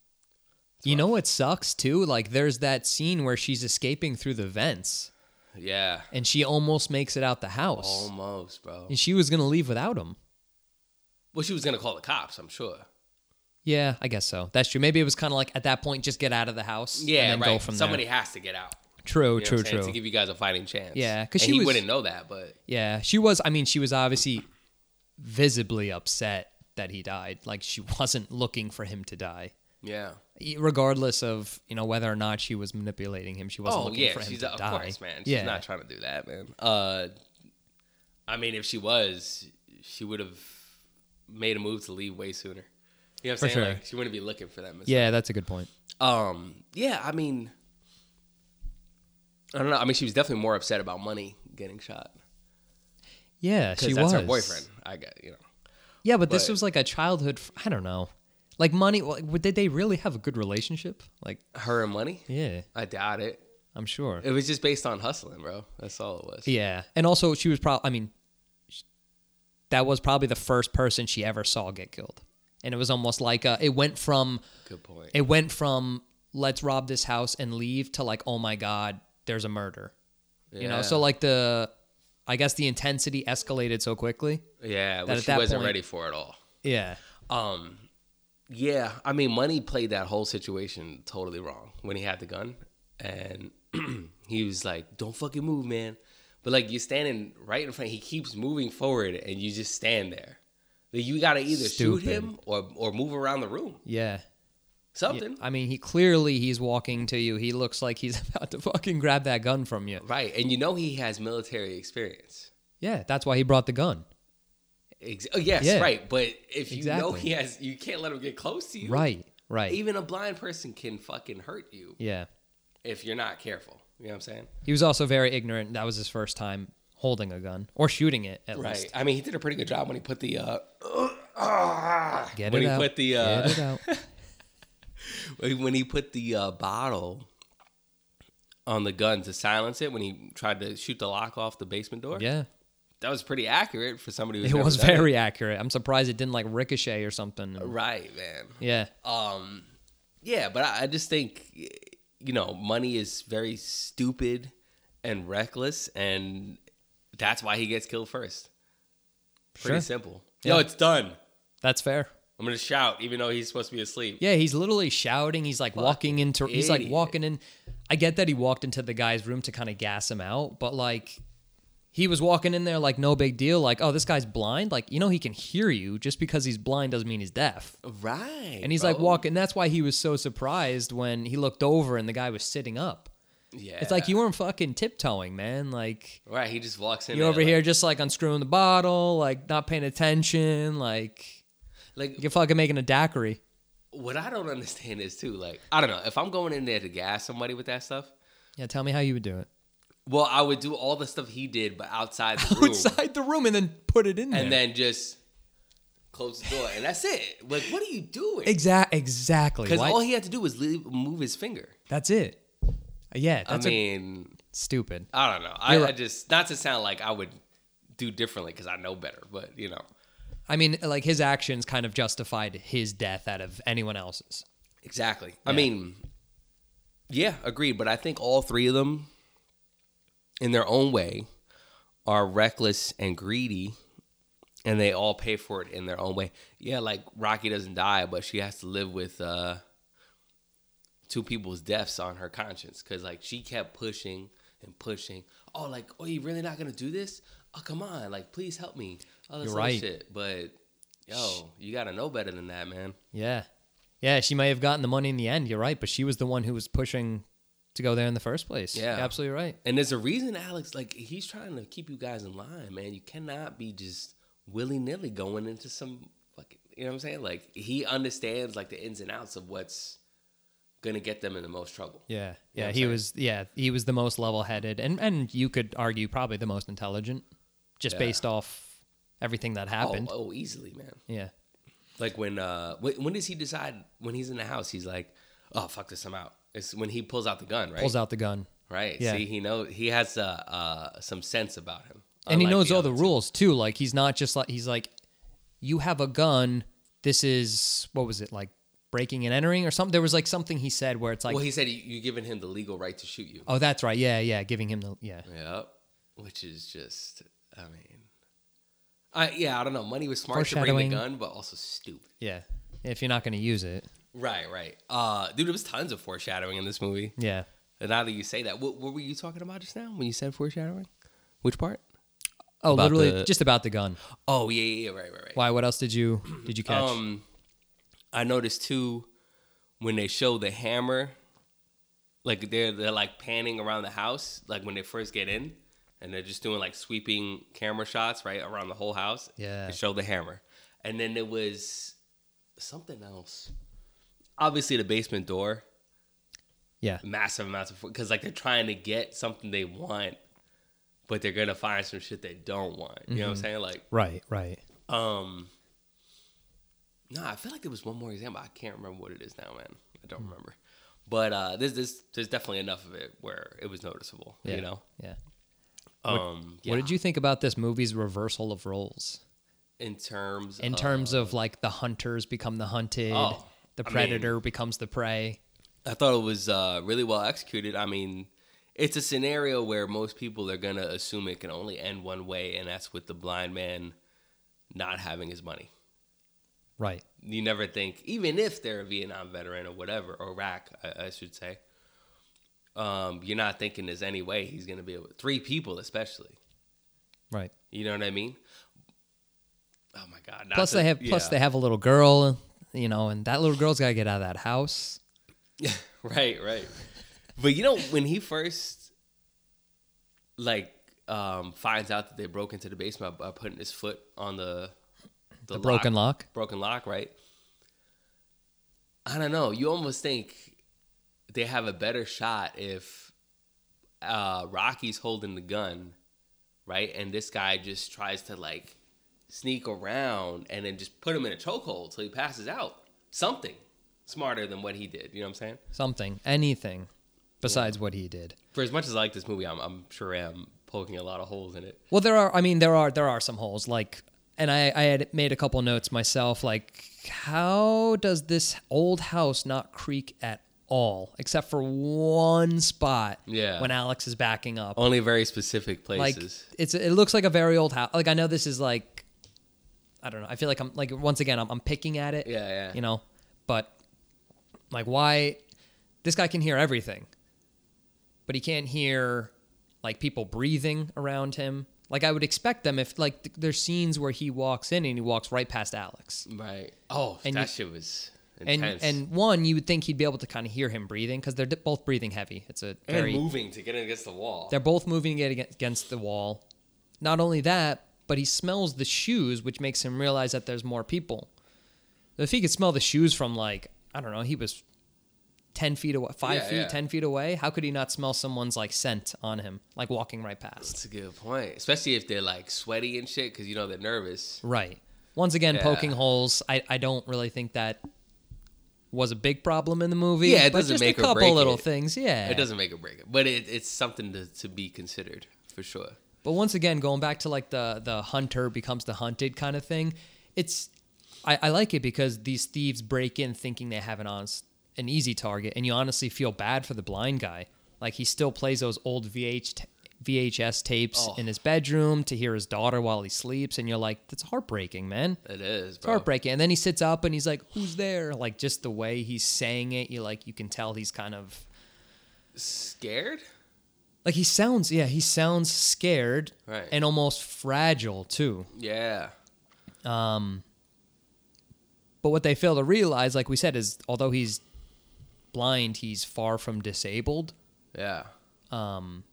You know what sucks too? Like there's that scene where she's escaping through the vents, yeah, and she almost makes it out the house, almost, bro. and she was gonna leave without him. Well, she was gonna call the cops, I'm sure. Yeah, I guess so. That's true. Maybe it was kind of like at that point, just get out of the house. Yeah, and then right. Go from Somebody there. has to get out. True, You know what true, I'm saying? true. To give you guys a fighting chance. Yeah, 'cause And she he was- wouldn't know that, but Yeah, she was. I mean, she was obviously visibly upset that he died. Like she wasn't looking for him to die, yeah. E- regardless of you know whether or not she was manipulating him. She wasn't Oh looking yeah, for him she's to of die. course, man. She's yeah, not trying to do that, man. Uh, I mean, if she was, she would have made a move to leave way sooner. You know what I'm For saying? sure. Like she wouldn't be looking for them. yeah, that's a good point. Um. Yeah. I mean, I don't know. I mean, she was definitely more upset about money getting shot Yeah, she because that's was her boyfriend. I got you know. Yeah, but, this But- was like a childhood. f- I don't know, like money. Like, did they really have a good relationship? Like, Her and money. yeah, I doubt it. I'm sure. It was just based on hustling, bro. That's all it was. Yeah, and also she was probably. I mean, sh- that was probably the first person she ever saw get killed, and it was almost like uh it went from Good point. it went from let's rob this house and leave to like oh my god, there's a murder, you know. Yeah. So like the, I guess the intensity escalated so quickly. Yeah, that well, at she that wasn't point- ready for it all. Yeah, Um, yeah, I mean, Money played that whole situation totally wrong when he had the gun, and he was like, "Don't fucking move, man." But like, you're standing right in front. He keeps moving forward, and you just stand there. Like, you gotta either shoot Stupid. him or or move around the room. yeah. Something. I mean, he clearly he's walking to you. He looks like he's about to fucking grab that gun from you. Right, and you know he has military experience. Yeah, that's why he brought the gun. Ex- oh, yes, Yeah. right. But if you know Exactly. he has, you can't let him get close to you. Right, right. Even a blind person can fucking hurt you Yeah. if you're not careful. You know what I'm saying? He was also very ignorant. That was his first time holding a gun or shooting it at Right. least. I mean, he did a pretty good job when he put the uh, Get when it he out. put the uh, Get it out. when he put the uh, bottle on the gun to silence it when he tried to shoot the lock off the basement door. Yeah. That was pretty accurate for somebody who's It never was done it. very accurate. I'm surprised it didn't like ricochet or something. Right, man. Yeah. Um, yeah, but I, I just think, you know, Money is very stupid and reckless, and that's why he gets killed first. Pretty Sure. simple. Yeah. Yo, it's done. That's fair. I'm gonna shout, even though he's supposed to be asleep. Yeah, he's literally shouting. He's like walking into he's like idiot. walking in. I get that he walked into the guy's room to kind of gas him out, but like he was walking in there like no big deal. Like, oh, this guy's blind. Like, you know, he can hear you. Just because he's blind doesn't mean he's deaf. Right. And he's bro. like walking. That's why he was so surprised when he looked over and the guy was sitting up. Yeah. It's like you weren't fucking tiptoeing, man. Like, right. He just walks in. you're there, over like, here just like unscrewing the bottle, like not paying attention. Like, like you're fucking making a daiquiri. what I don't understand is too, like, I don't know, if I'm going in there to gas somebody with that stuff, Yeah, tell me how you would do it. well, I would do all the stuff he did, but outside the room. Outside the room and then put it in there. And then just close the door. And that's it. Like, what are you doing? Exact, exactly. Because Why- all he had to do was leave, move his finger. That's it. Yeah, that's I a- mean, stupid. I don't know. I, You're I right. just, not to sound like I would do differently because I know better, but, you know. I mean, like his actions kind of justified his death out of anyone else's. Exactly. I Yeah. mean, yeah, agreed. But I think all three of them, in their own way, are reckless and greedy, and they all pay for it in their own way. Yeah, like Rocky doesn't die, but she has to live with uh, two people's deaths on her conscience because, like, she kept pushing and pushing. Oh, like, oh, you really not gonna do this? Oh, come on, like, please help me. All this You're other right. shit. But yo, you gotta know better than that, man. Yeah. Yeah, she may have gotten the money in the end. You're right, but she was the one who was pushing to go there in the first place. Yeah. You're absolutely right. And there's a reason, Alex, like, he's trying to keep you guys in line, man. You cannot be just willy-nilly going into some fucking, you know what I'm saying? Like, he understands, like, the ins and outs of what's going to get them in the most trouble. Yeah. You know Yeah, what I'm he saying? was yeah, he was the most level-headed and and you could argue probably the most intelligent just Yeah. based off everything that happened. Oh, oh, easily, man. Yeah. Like, when, uh, when, when does he decide, when he's in the house, he's like, oh, fuck this, I'm out. It's when he pulls out the gun, right? Pulls out the gun. Right. Yeah. See, he knows, he has, uh, uh, some sense about him. And he unlike knows all the other two. rules too. Like he's not just like he's like, you have a gun. This is what was it like breaking and entering or something? There was like something he said where it's like, Well, he said you, you given him the legal right to shoot you. oh, that's right. Yeah, yeah, giving him the yeah. Yep. Which is just, I mean, I yeah, I don't know. Money was smart to bring the Foreshadowing. gun, but also stupid. Yeah. If you're not going to use it. Right, right. Uh, dude, there was tons of foreshadowing in this movie. Yeah. And now that you say that, what, what were you talking about just now when you said foreshadowing? Which part? Oh, About literally the- just about the gun. Oh yeah, yeah, yeah, right, right, right. Why? What else did you did you catch? Um, I noticed too when they show the hammer, like they're they're like panning around the house, like when they first get in, and they're just doing like sweeping camera shots right around the whole house. Yeah. They show the hammer, and then there was something else. Obviously, the basement door, yeah. massive amounts of because like they're trying to get something they want, but they're gonna find some shit they don't want. You know what I'm saying? Like, Right, right. um, no, I feel like there was one more example. I can't remember what it is now, man. I don't remember. But uh, there's, there's there's definitely enough of it where it was noticeable. Yeah. You know. Yeah. Um, What did you think about this movie's reversal of roles? in terms In of, terms of like the hunters become the hunted, Oh, the I predator becomes the prey. I thought it was uh, really well executed. I mean, it's a scenario where most people are gonna assume it can only end one way, and that's with the blind man not having his money. Right. You never think, even if they're a Vietnam veteran or whatever, or Iraq, I, I should say, um, you're not thinking there's any way he's going to be able three people especially. Right. You know what I mean? Oh my God. not Plus to- they have plus yeah. they have a little girl, you know, and that little girl's got to get out of that house. right, right. But you know, when he first, like, um, finds out that they broke into the basement by putting his foot on the... The broken lock. Broken lock, right? I don't know. You almost think they have a better shot if uh, Rocky's holding the gun, right? And this guy just tries to, like, sneak around and then just put him in a chokehold till he passes out. Something smarter than what he did. You know what I'm saying? Something, anything besides what he did. For as much as I like this movie, I'm, I'm sure I'm poking a lot of holes in it. Well, there are I mean there are there are some holes like and I, I had made a couple notes myself, like, how does this old house not creak at all, except for one spot Yeah. when Alex is backing up? Only very specific Like, places. it's it looks like a very old house. Like, I know this is like, I don't know. I feel like I'm, like, once again, I'm, I'm picking at it. Yeah, yeah. You know? But, like, why? This guy can hear everything. But he can't hear, like, people breathing around him. Like I would expect them if like th- there's scenes where he walks in and he walks right past Alex. Right. Oh, And that you- shit was And intense. and one, you would think he'd be able to kind of hear him breathing because they're d- both breathing heavy. It's a And very moving to get against the wall. they're both moving it aga- against the wall. Not only that, but he smells the shoes, which makes him realize that there's more people. If he could smell the shoes from like I don't know, he was ten feet away, five Yeah, feet, yeah. ten feet away. How could he not smell someone's like scent on him, like walking right past? That's a good point. Especially if they're like sweaty and shit because, you know, they're nervous. Right. Once again, Yeah. poking holes. I, I don't really think that was a big problem in the movie. Yeah, it but doesn't just make a or couple break little it. things. Yeah, It doesn't make or break it. But it, it's something to, to be considered for sure. But once again, going back to like the the hunter becomes the hunted kind of thing, it's I, I like it because these thieves break in thinking they have an honest, an easy target, and you honestly feel bad for the blind guy. Like he still plays those old V H t- V H S tapes Oh. in his bedroom to hear his daughter while he sleeps, and you're like, that's heartbreaking, man. It is, It's bro. heartbreaking. And then he sits up and he's like, who's there? Like just the way he's saying it, you like you can tell he's kind of Scared? like he sounds yeah, he sounds scared Right. and almost fragile too. Yeah. Um but what they fail to realize, like we said, is although he's blind, he's far from disabled. Yeah. Um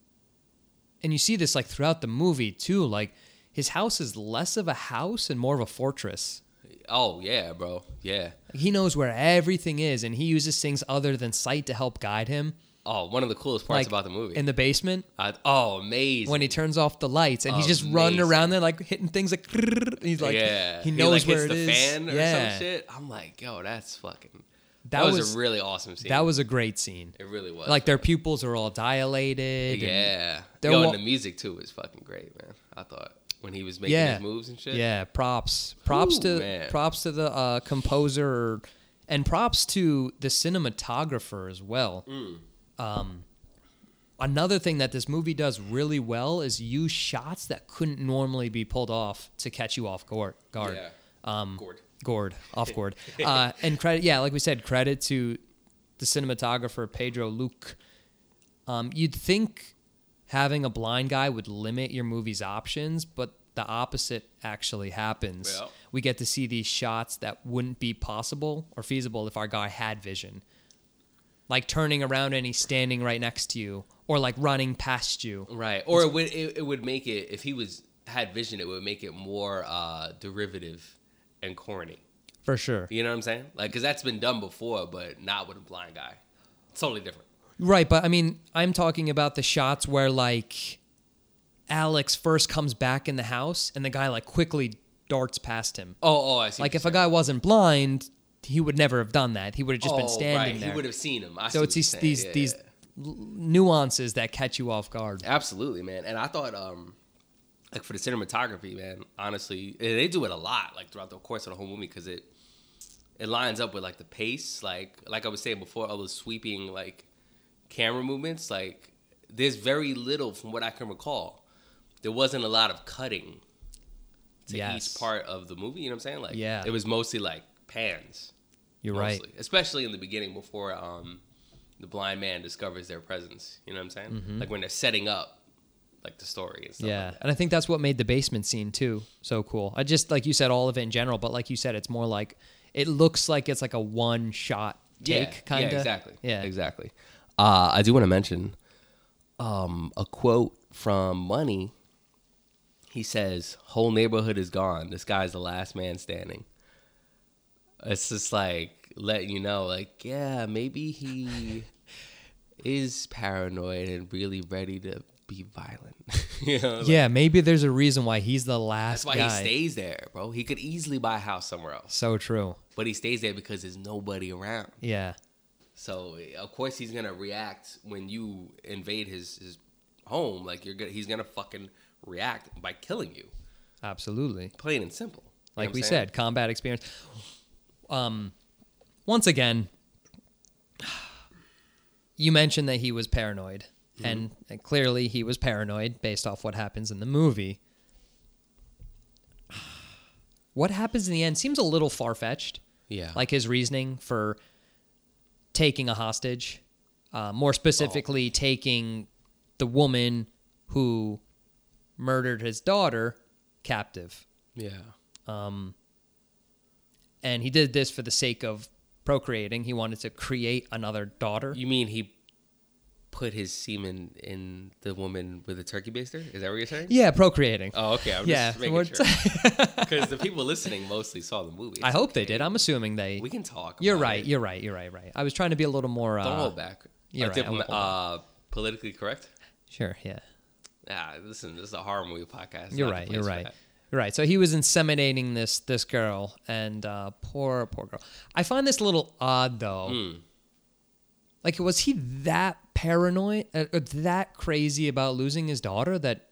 and you see this like throughout the movie too, like his house is less of a house and more of a fortress. Oh, yeah, bro. Yeah. He knows where everything is, and he uses things other than sight to help guide him. Oh, one of the coolest parts Like, about the movie. In the basement, I, oh, amazing. when he turns off the lights, and he's just running Amazing. around there like hitting things like. He's like, yeah. he knows like, where hits it the is. fan or yeah, some shit. I'm like, yo, that's fucking. that, That, was, was a really awesome scene. that was a great scene. It really was. Like their pupils are all dilated. and- Yeah. They're Yo, wa- and the music too was fucking great, man. I thought when he was making Yeah. his moves and shit. Yeah, props, props Ooh, to man. props to the uh, composer, and props to the cinematographer as well. Mm. Um, another thing that this movie does really well is use shots that couldn't normally be pulled off to catch you off guard. Guard. Yeah. Um, Gourd. Gourd, off gourd. Uh, and credit, yeah, like we said, credit to the cinematographer Pedro Luque. Um, you'd think having a blind guy would limit your movie's options, but the opposite actually happens. Yeah. We get to see these shots that wouldn't be possible or feasible if our guy had vision. Like turning around and he's standing right next to you, or like running past you. Right. Or it would it, it would make it, if he was had vision, it would make it more uh, derivative and corny. For sure. You know what I'm saying? Like, because that's been done before, but not with a blind guy. It's totally different. Right, but I mean, I'm talking about the shots where like Alex first comes back in the house and the guy like quickly darts past him. Oh, oh, I see. Like what if a you're guy wasn't blind, he would never have done that. He would have just saying. been Oh, standing right. there. He would have seen him. I So see it's what you're these saying. these Yeah, these yeah. l- nuances that catch you off guard. Absolutely, man. And I thought, um, like for the cinematography, man, honestly, and they do it a lot, like throughout the course of the whole movie, because it it lines up with like the pace, like like I was saying before, all those sweeping like camera movements. Like there's very little, from what I can recall, there wasn't a lot of cutting to Yes. each part of the movie. You know what I'm saying? Like, Yeah. it was mostly like pans. You're mostly, right. especially in the beginning before um, the blind man discovers their presence. You know what I'm saying? Like when they're setting up like the story and stuff. Mm-hmm. Yeah, like that. and I think that's what made the basement scene too so cool. I just like you said, all of it in general, but like you said, it's more like it looks like it's like a one shot take, yeah, kind of. Yeah, exactly. Yeah, exactly. Uh, I do want to mention um, a quote from Money. He says, "Whole neighborhood is gone. This guy's the last man standing." It's just like letting you know, like, yeah, maybe he is paranoid and really ready to be violent. You know, like, Yeah, maybe there's a reason why he's the last that's why guy. he stays there, bro. He could easily buy a house somewhere else, So true. but he stays there because there's nobody around. Yeah. So of course he's gonna react when you invade his, his home. Like you're gonna, he's gonna fucking react by killing you, Absolutely. plain and simple. You know Like what we I'm saying? said, combat experience. Um, once again, you mentioned that he was paranoid, Mm-hmm. and, and clearly he was paranoid based off what happens in the movie. What happens in the end seems a little far-fetched. Yeah, Like his reasoning for taking a hostage, uh, more specifically, taking the woman who murdered his daughter, captive. Yeah. Um, and he did this for the sake of procreating. He wanted to create another daughter. You mean he put his semen in the woman with a turkey baster? Is that what you're saying? Yeah, procreating. Oh, okay. I'm Yeah, just making we're- sure. Because the people listening mostly saw the movie. I It's hope they okay. did. I'm assuming they. We can talk. You're about right. it. You're right. You're right. Right. Right. I was trying to be a little more. Don't uh, hold back. you're Uh, right, I diploma- won't hold uh, politically correct. Sure. Yeah. Ah, listen, this is a horror movie podcast. You're not the right. You're place for right. that. You're right. So he was inseminating this this girl, and uh, poor poor girl. I find this a little odd though. Mm. Like, was he that paranoid, uh, uh, that crazy about losing his daughter that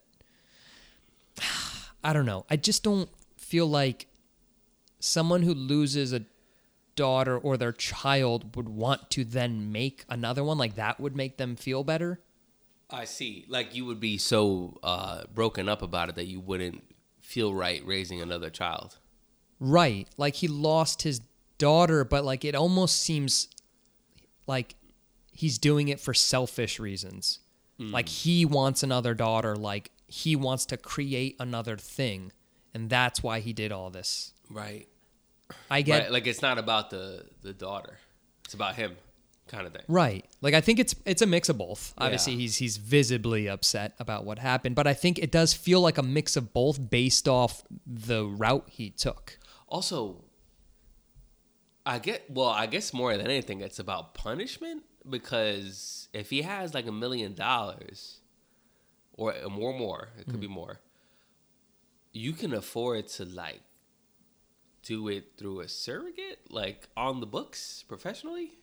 I don't know. I just don't feel like someone who loses a daughter or their child would want to then make another one. Like, that would make them feel better. I see. Like you would be so uh, broken up about it that you wouldn't feel right raising another child. Right. Like, he lost his daughter, but like it almost seems like he's doing it for selfish reasons. Mm. Like, he wants another daughter. Like, he wants to create another thing. And that's why he did all this. Right. I get Right. Like it's not about the, the daughter. It's about him kind of thing. right. Like, I think it's it's a mix of both. Yeah. Obviously, he's he's visibly upset about what happened, but I think it does feel like a mix of both based off the route he took. Also, I get, well, I guess more than anything, it's about punishment because if he has like a million dollars or more, more, it could mm. be more, you can afford to like do it through a surrogate, like on the books professionally.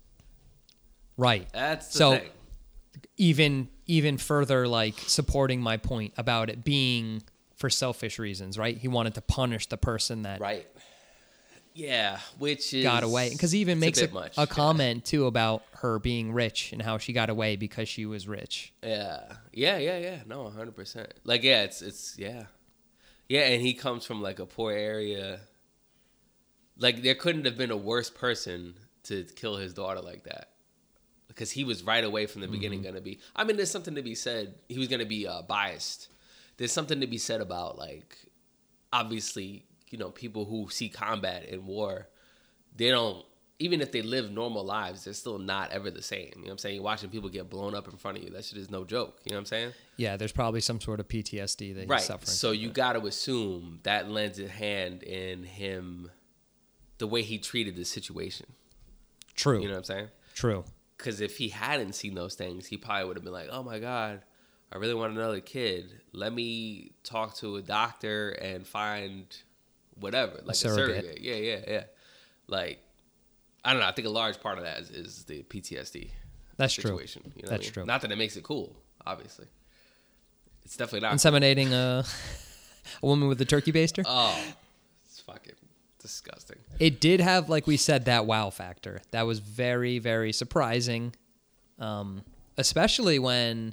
Right. That's the so, thing. even even further, like supporting my point about it being for selfish reasons, right? He wanted to punish the person that right. Yeah, which is got away, because he even makes a, a, a comment too about her being rich and how she got away because she was rich. Yeah, yeah, yeah, yeah. No, one hundred percent. Like, yeah, it's it's yeah, yeah. And he comes from like a poor area. Like, there couldn't have been a worse person to kill his daughter like that, because he was right away from the beginning mm-hmm. going to be. I mean, there's something to be said. He was going to be uh, biased. There's something to be said about, like, obviously, you know, people who see combat and war, they don't, even if they live normal lives, they're still not ever the same. You know what I'm saying? You're watching people get blown up in front of you. That shit is no joke. You know what I'm saying? Yeah, there's probably some sort of P T S D that he's right. suffering. So you got to assume that lends a hand in him, the way he treated the situation. True. You know what I'm saying? True. Because if he hadn't seen those things, he probably would have been like, oh my God, I really want another kid. Let me talk to a doctor and find whatever, like a surrogate. a surrogate. Yeah, yeah, yeah. Like, I don't know. I think a large part of that is, is the P T S D That's situation. True. You know That's I mean? true. Not that it makes it cool, obviously. It's definitely not. Inseminating a, a woman with a turkey baster? Oh, it's fucking disgusting. It did have, like we said, that wow factor. That was very, very surprising. Um, especially when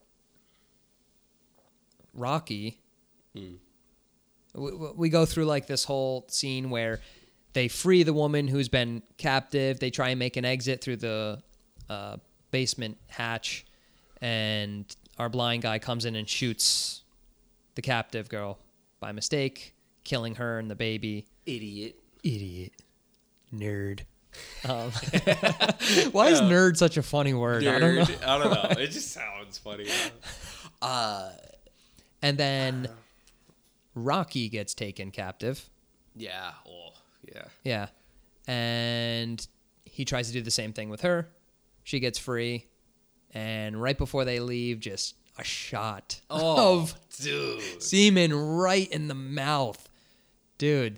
Rocky, hmm. we, we go through like this whole scene where they free the woman who's been captive. They try and make an exit through the uh, basement hatch, and our blind guy comes in and shoots the captive girl by mistake, killing her and the baby. Idiot. Idiot. Nerd. Um, why is nerd such a funny word? Nerd. I don't know. I don't know. It just sounds funny. Uh, and then Rocky gets taken captive. Yeah. Oh, yeah. Yeah. And he tries to do the same thing with her. She gets free. And right before they leave, just a shot oh, of dude. semen right in the mouth. Dude.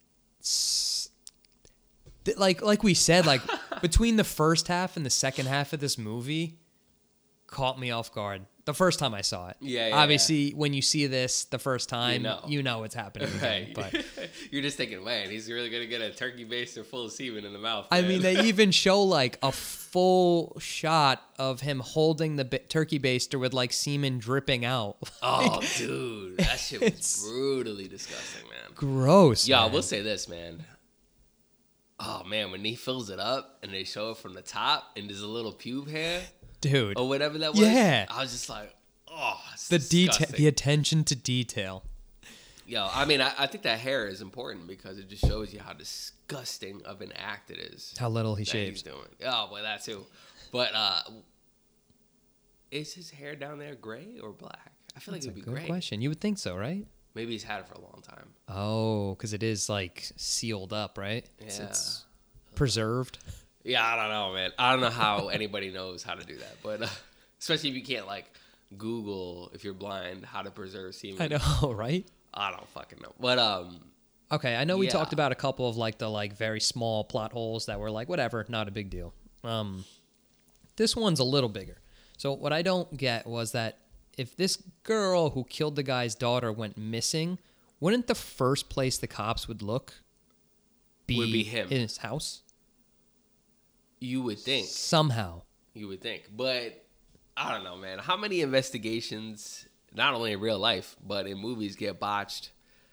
Like like we said, like between the first half and the second half of this movie caught me off guard. The first time I saw it. Yeah, yeah Obviously, yeah. when you see this the first time, you know, you know what's happening. Right. Again, but you're just thinking, man, he's really going to get a turkey baster full of semen in the mouth. I man. mean, they even show like a full shot of him holding the b- turkey baster with like semen dripping out. Oh, dude. That shit was brutally disgusting, man. Gross. Yeah, man. I will say this, man. Oh, man, when he fills it up and they show it from the top and there's a little pube hair. Dude. Or whatever that was. Yeah. I was just like, oh, The detail, disgusting. the attention to detail. Yo, I mean, I, I think that hair is important because it just shows you how disgusting of an act it is. How little he that shaves. he's doing. Oh, well, that too. But uh, is his hair down there gray or black? I feel That's like a it would be good gray. question. You would think so, right? Maybe he's had it for a long time. Oh, because it is like sealed up, right? So Yeah. it's preserved. Yeah, I don't know, man. I don't know how anybody knows how to do that, but uh, especially if you can't like Google if you're blind how to preserve semen. I know, right? I don't fucking know. But um, Okay, I know we Yeah. talked about a couple of like the like very small plot holes that were like whatever, not a big deal. Um, this one's a little bigger. So what I don't get was that if this girl who killed the guy's daughter went missing, wouldn't the first place the cops would look be, Would be him. in his house? you would think, Somehow. you would think, but I don't know, man. How many investigations, not only in real life but in movies, get botched?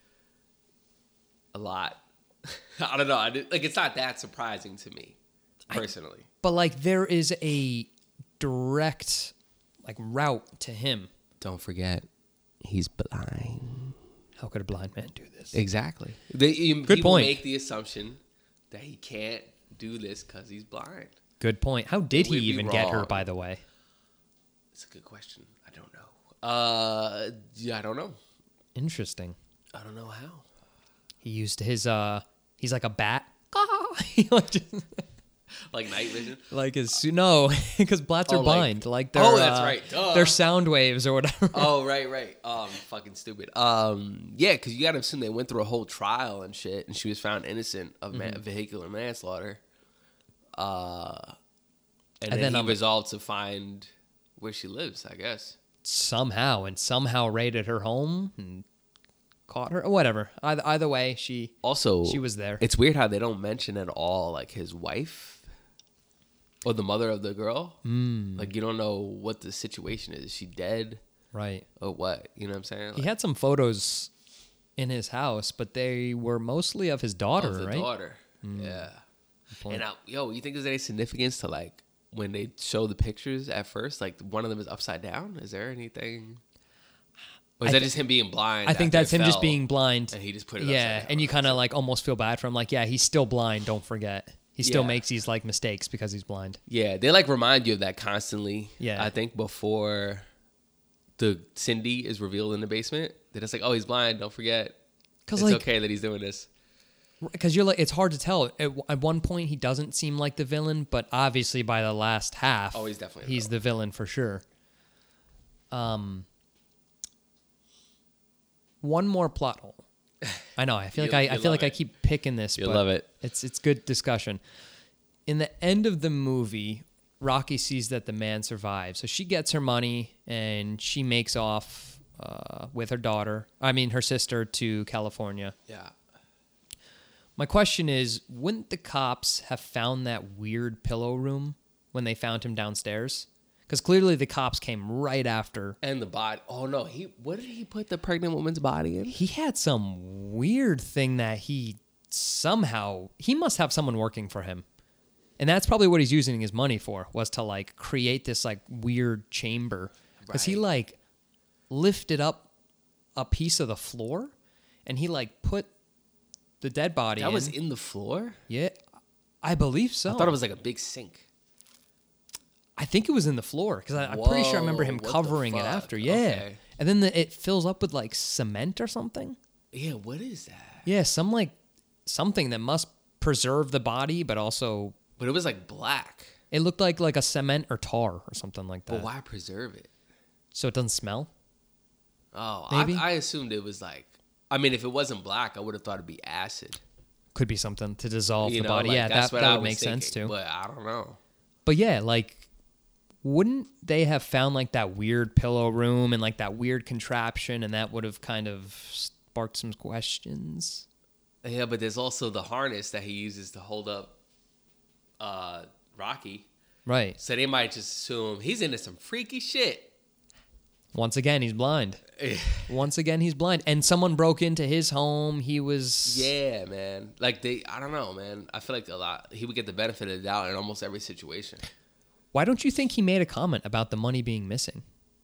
A lot. I don't know. I did, like it's not that surprising to me personally. But like there is a direct like route to him. Don't forget, he's blind. How could a blind man do this? Exactly. They, you, Good people point. make the assumption that he can't do this because he's blind. Good point. How did he We'd be even get her, wrong. by the way? It's a good question. I don't know. Uh, yeah, I don't know. Interesting. I don't know how. He used his uh he's like a bat. He like, just- Like night vision. like his no, because bats Oh, are like- blind. Like they're, Oh, that's uh, right. Duh. They're sound waves or whatever. Oh, right, right. Um, fucking stupid. Um, yeah, because you got to assume they went through a whole trial and shit, and she was found innocent of ma- vehicular manslaughter. Uh, and, And then, then, he um, resolved to find where she lives, I guess. Somehow and somehow raided her home and caught her. Whatever. Either either way, she Also, she was there. It's weird how they don't mention at all, like his wife or the mother of the girl. Mm. Like you don't know what the situation is. Is she dead Right. or what? You know what I'm saying? He Like, had some photos in his house, but they were mostly of his daughter, of the right? daughter. Yeah. point. And I, yo, you think there's any significance to like when they show the pictures at first? Like one of them is upside down. Is there anything? Or is I that thi- just him being blind? I think after that's it him just fell being blind. and he just put it. Yeah, upside down? and you kind of like almost feel bad for him. Like, yeah, he's still blind. Don't forget, he still Yeah. makes these like mistakes because he's blind. Yeah, they like remind you of that constantly. Yeah. I think before the Cindy is revealed in the basement, they're just like, oh, he's blind. Don't forget. Because It's like, okay that he's doing this. because you're like, it's hard to tell. At, at one point, he doesn't seem like the villain, but obviously by the last half, Oh, he's definitely the he's the villain for sure. Um, one more plot hole. I know. I feel like You'll- I, I you'll feel love like I it. keep picking this. You'll but love it. It's it's good discussion. In the end of the movie, Rocky sees that the man survives, so she gets her money and she makes off uh, with her daughter. I mean, her sister to California. Yeah. My question is, wouldn't the cops have found that weird pillow room when they found him downstairs? Because clearly the cops came right after. And the body. Oh no, he. What did he put the pregnant woman's body in? He had some weird thing that he somehow he must have someone working for him. And that's probably what he's using his money for, was to like create this like weird chamber. Because he Right. like lifted up a piece of the floor and he like put the dead body That in. was in the floor. Yeah, I believe so. I thought it was like a big sink. I think it was in the floor because I'm pretty sure I remember him Whoa, what the covering it fuck? after. Yeah. Okay. And then the, it fills up with like cement or something. Yeah. What is that? Yeah, some like something that must preserve the body, but also But it was like black. it looked like like a cement or tar or something like that. But why preserve it? So it doesn't smell. Oh, Maybe? I, I assumed it was like. I mean, if it wasn't black, I would have thought it'd be acid. Could be something to dissolve You the know, body. like, yeah, that's that, what that I would was make sense thinking, too. But I don't know. But yeah, like, wouldn't they have found like that weird pillow room and like that weird contraption, and that would have kind of sparked some questions? Yeah, but there's also the harness that he uses to hold up uh, Rocky. Right. So they might just assume he's into some freaky shit. Once again, he's blind. Once again, he's blind. And someone broke into his home. He was. Yeah, man. Like they, I don't know, man. I feel like a lot. He would get the benefit of the doubt in almost every situation. Why don't you think he made a comment about the money being missing?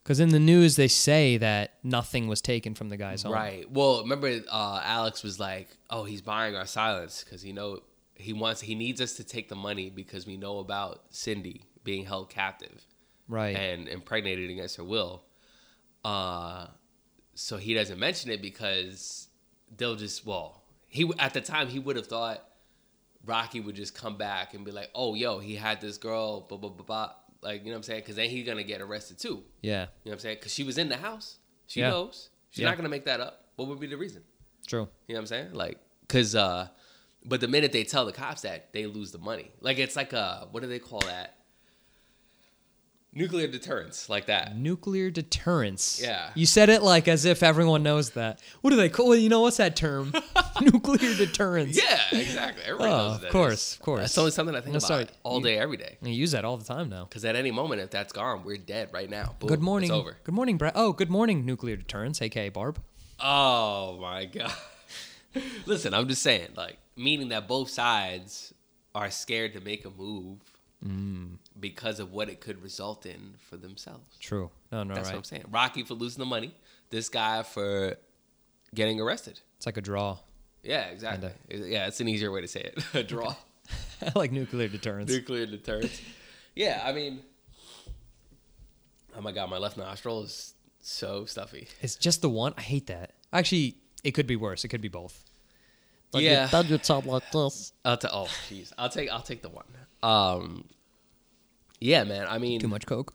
Because in the news, they say that nothing was taken from the guy's home. Right. Well, remember, uh, Alex was like, "Oh, he's buying our silence because he know he wants he needs us to take the money because we know about Cindy being held captive, Right. and impregnated against her will." Uh, so he doesn't mention it because they'll just well, he at the time he would have thought Rocky would just come back and be like, "Oh, yo, he had this girl, blah blah blah blah." Like, you know what I'm saying? Because then he's going to get arrested too. Yeah. You know what I'm saying? Because she was in the house. She Yeah. knows. She's Yeah. not going to make that up. What would be the reason? True. You know what I'm saying? Like, because, uh, but the minute they tell the cops that, they lose the money. Like, it's like a, what do they call that? Nuclear deterrence, like that. Nuclear deterrence. Yeah. You said it like as if everyone knows that. What do they call it? You know, what's that term? Nuclear deterrence. Yeah, exactly. Everybody Oh, knows what of that course, is. of course. That's only something I think No, about sorry. all You- day, every day. You use that all the time now. Because at any moment, if that's gone, we're dead right now. Boom, Good morning. It's over. Good morning, Brad. Oh, good morning, nuclear deterrence, aka Barb. Oh my god. Listen, I'm just saying, like, meaning that both sides are scared to make a move Mm. because of what it could result in for themselves. True. No, no, That's right. what I'm saying. Rocky for losing the money, this guy for getting arrested. It's like a draw. Yeah, exactly. Yeah, it's an easier way to say it. A draw. I like nuclear deterrence. Nuclear deterrence. Yeah, I mean, oh my god, my left nostril is so stuffy. It's just the one. I hate that. Actually, it could be worse. It could be both. Then Yeah. you, then you sound like this. I'll ta- oh, jeez. I'll take. I'll take the one. Um, yeah, man. I mean, Too much coke.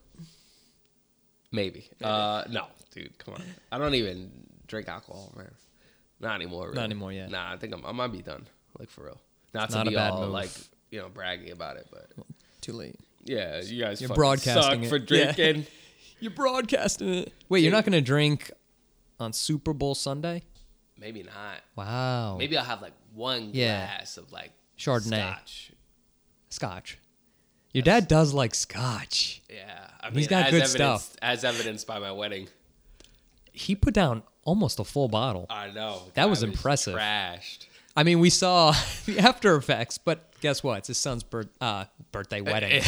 maybe. Uh, no, dude. Come on. I don't even drink alcohol, man. Not anymore. Really. Not anymore, yeah. Nah, I think I'm, I might be done. Like for real. Not to Not a be bad all move. like you know bragging about it, but Too late. yeah, you guys You're fucking broadcasting suck it. for Yeah. drinking. You're broadcasting it. Wait, you're not going to drink on Super Bowl Sunday? Maybe not. Wow. Maybe I'll have like one Yeah. glass of like Chardonnay. scotch. Scotch. Your dad does like scotch. Yeah, I mean, He's got as good evidenced, stuff. as evidenced by my wedding. He put down almost a full bottle. I know That Guy was impressive. Trashed. I mean, we saw the after effects, but guess what? It's his son's bir- uh, birthday wedding.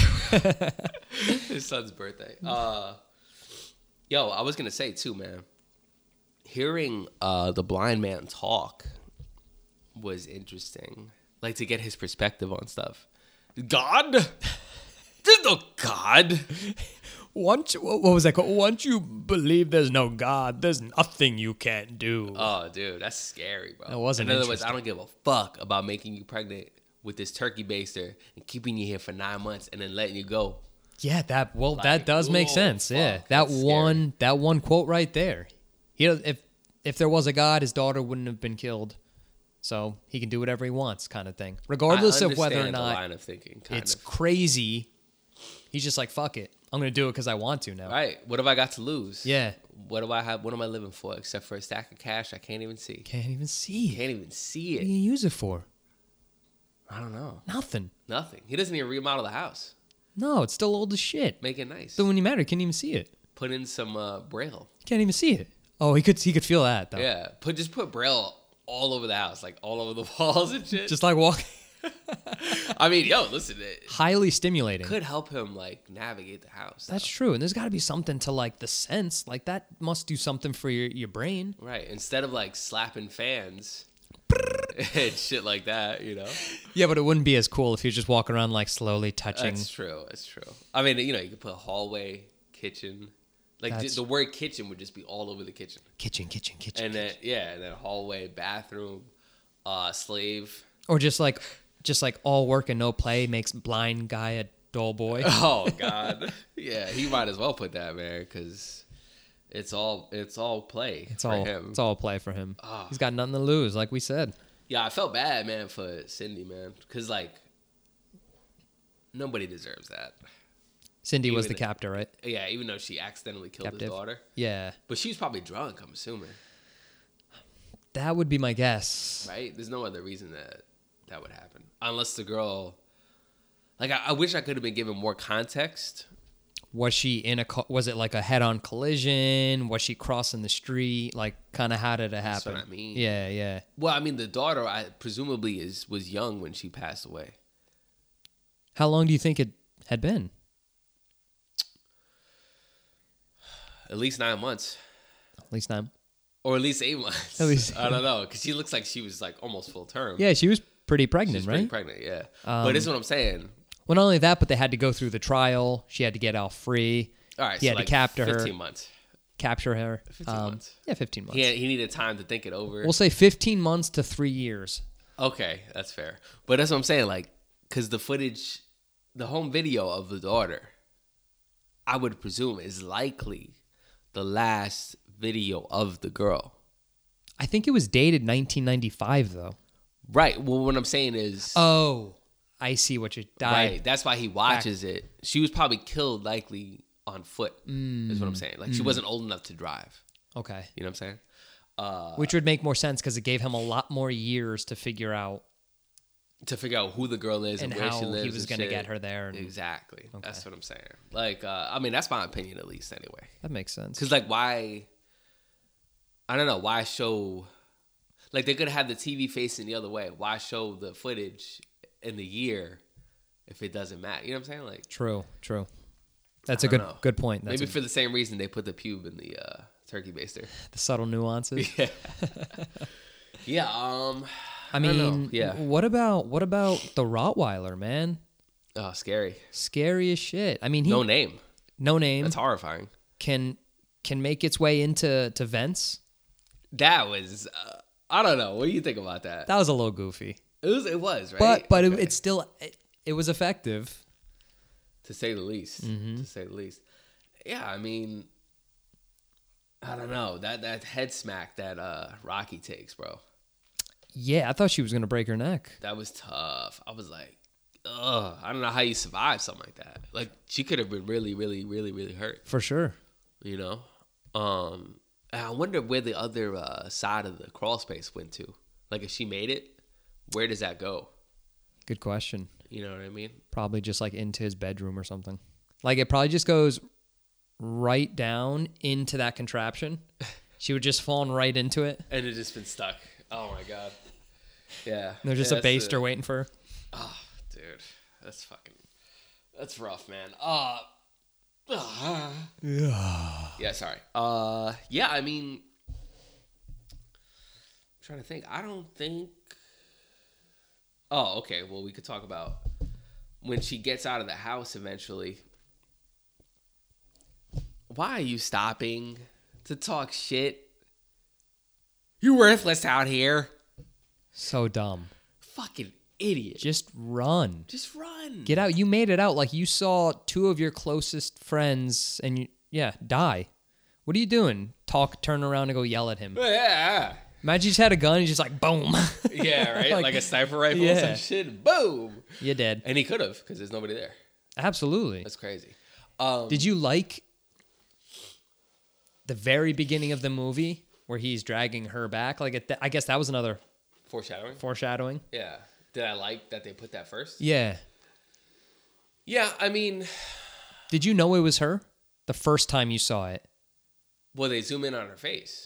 His son's birthday. Uh, yo, I was gonna say too, man. Hearing uh, the blind man talk was interesting. Like to get his perspective on stuff. God, there's no God. Once, what was that called? Once you believe there's no God, there's nothing you can't do. Oh, dude, that's scary, bro. That wasn't In other words, I interesting. don't give a fuck about making you pregnant with this turkey baster and keeping you here for nine months and then letting you go. Yeah, that well, Like, that does make whoa, sense. Yeah, fuck, that that's scary. one, that one quote right there. He, if if there was a God, his daughter wouldn't have been killed, so he can do whatever he wants, kind of thing, regardless I of whether or understand the not line of thinking, kind it's of. crazy. He's just like, fuck it, I'm gonna do it because I want to now. Right. What have I got to lose? Yeah, What do I have? What am I living for? Except for a stack of cash I can't even see. can't even see it. Can't even see What do it. you use it for? I don't know. Nothing. Nothing. He doesn't even remodel the house. No, it's still old as shit. Make it nice. So when you matter, you can't even see it. Put in some uh, braille. You can't even see it. Oh, he could he could feel that though. Yeah. Put just put braille all over the house, like all over the walls and shit. Just like walking. I mean, yo, listen, it Highly stimulating. could help him like navigate the house. That's true. And there's got to be something to like the sense. Like that must do something for your, your brain. Right. Instead of like slapping fans and shit like that, you know. Yeah, but it wouldn't be as cool if you're just walking around like slowly touching. That's true. That's true. I mean, you know, you could put hallway, kitchen. Like j- That's- the word kitchen would just be all over the kitchen. kitchen, kitchen, kitchen. And then yeah, and then hallway, bathroom, uh, slave. Or just like just like all work and no play makes blind guy a dull boy. Oh God, yeah, he might as well put that, man, because it's all it's all play. It's for all him. it's all play for him. Ah. He's got nothing to lose, like we said. Yeah, I felt bad, man, for Cindy, man, because like nobody deserves that. Cindy was the Even- captor, right? Yeah, even though she accidentally killed Captive. his daughter, Yeah. but she was probably drunk. I'm assuming, That would be my guess. right? There's no other reason that that would happen, unless the girl. Like, I, I wish I could have been given more context. Was she in a co- was it like a head-on collision? Was she crossing the street? Like kind of how did it happen? That's what I mean. Yeah, yeah. Well, I mean, the daughter, I presumably is was young when she passed away. How long do you think it had been? at least nine months. At least nine. Or at least eight months. At least- I don't know, because she looks like she was like almost full term. Yeah, she was pretty pregnant, She's right? pretty pregnant, yeah. Um, but this is what I'm saying. Well, not only that, but they had to go through the trial. She had to get out free. All right, he so had like to capture her. fifteen months. Capture her. fifteen Um, months. Yeah, fifteen months. He, had, he needed time to think it over. We'll say fifteen months to three years. Okay, that's fair. But that's what I'm saying, like, because the footage, the home video of the daughter, I would presume is likely the last video of the girl. I think it was dated nineteen ninety-five, though. Right. Well, what I'm saying is, Oh, I see what you died. right. That's why he watches it. She was probably killed likely on foot, Mm. is what I'm saying. Like, she wasn't old enough to drive. Okay. You know what I'm saying? Uh, Which would make more sense because it gave him a lot more years to figure out to figure out who the girl is and, and where how she lives. he was going to get her there. And Exactly. Okay. That's what I'm saying. Like, uh, I mean, that's my opinion at least anyway. That makes sense. Because, like, why... I don't know. Why show... Like, they could have had the T V facing the other way. Why show the footage in the year if it doesn't matter? You know what I'm saying? Like, True, true. That's I a good don't know. good point. That's maybe a- for the same reason they put the pube in the uh, turkey baster. the subtle nuances. Yeah. yeah, um... I I don't know. mean, Yeah. what about what about the Rottweiler, man? Oh, scary. Scary as shit. I mean, he No name. no name That's horrifying. can can make its way into to vents. That was... Uh, I don't know. What do you think about that? That was a little goofy, It was, it was, right? but but it, Okay. it's still it, it was effective. To say the least. Mm-hmm. To say the least. Yeah, I mean, I don't know. That that head smack that uh, Rocky takes, bro. Yeah, I thought she was gonna break her neck. That was tough. I was like, ugh. I don't know how you survive something like that. Like, she could have been really, really, really, really hurt, For sure. you know? Um, and I wonder where the other uh, side of the crawl space went to. Like, if she made it, where does that go? Good question. You know what I mean? Probably just like into his bedroom or something. Like it probably just goes right down into that contraption. She would just fallen right into it. And it just been stuck. Oh, my God. Yeah. And there's just Yeah, a that's baster waiting for her. Oh, dude, that's fucking, that's rough, man. Uh, uh, Yeah. yeah, sorry. Uh, yeah, I mean, I'm trying to think. I don't think. Oh, okay. Well, we could talk about when she gets out of the house eventually. Why are you stopping to talk shit? You worthless out here. So dumb. Fucking idiot. Just run. Just run. Get out. You made it out. Like you saw two of your closest friends and you, yeah, die. What are you doing? Talk, turn around and go yell at him. Yeah. Imagine you just had a gun and just like, boom. Yeah, right? like, Like- a sniper rifle or Yeah. some shit. Boom. You're dead. And he could have, because there's nobody there. Absolutely. That's crazy. Um, Did you like the very beginning of the movie where he's dragging her back? Like, it, I guess that was another foreshadowing? foreshadowing. Yeah. Did I like that they put that first? Yeah. Yeah, I mean, Did you know it was her the first time you saw it? well, they zoom in on her face.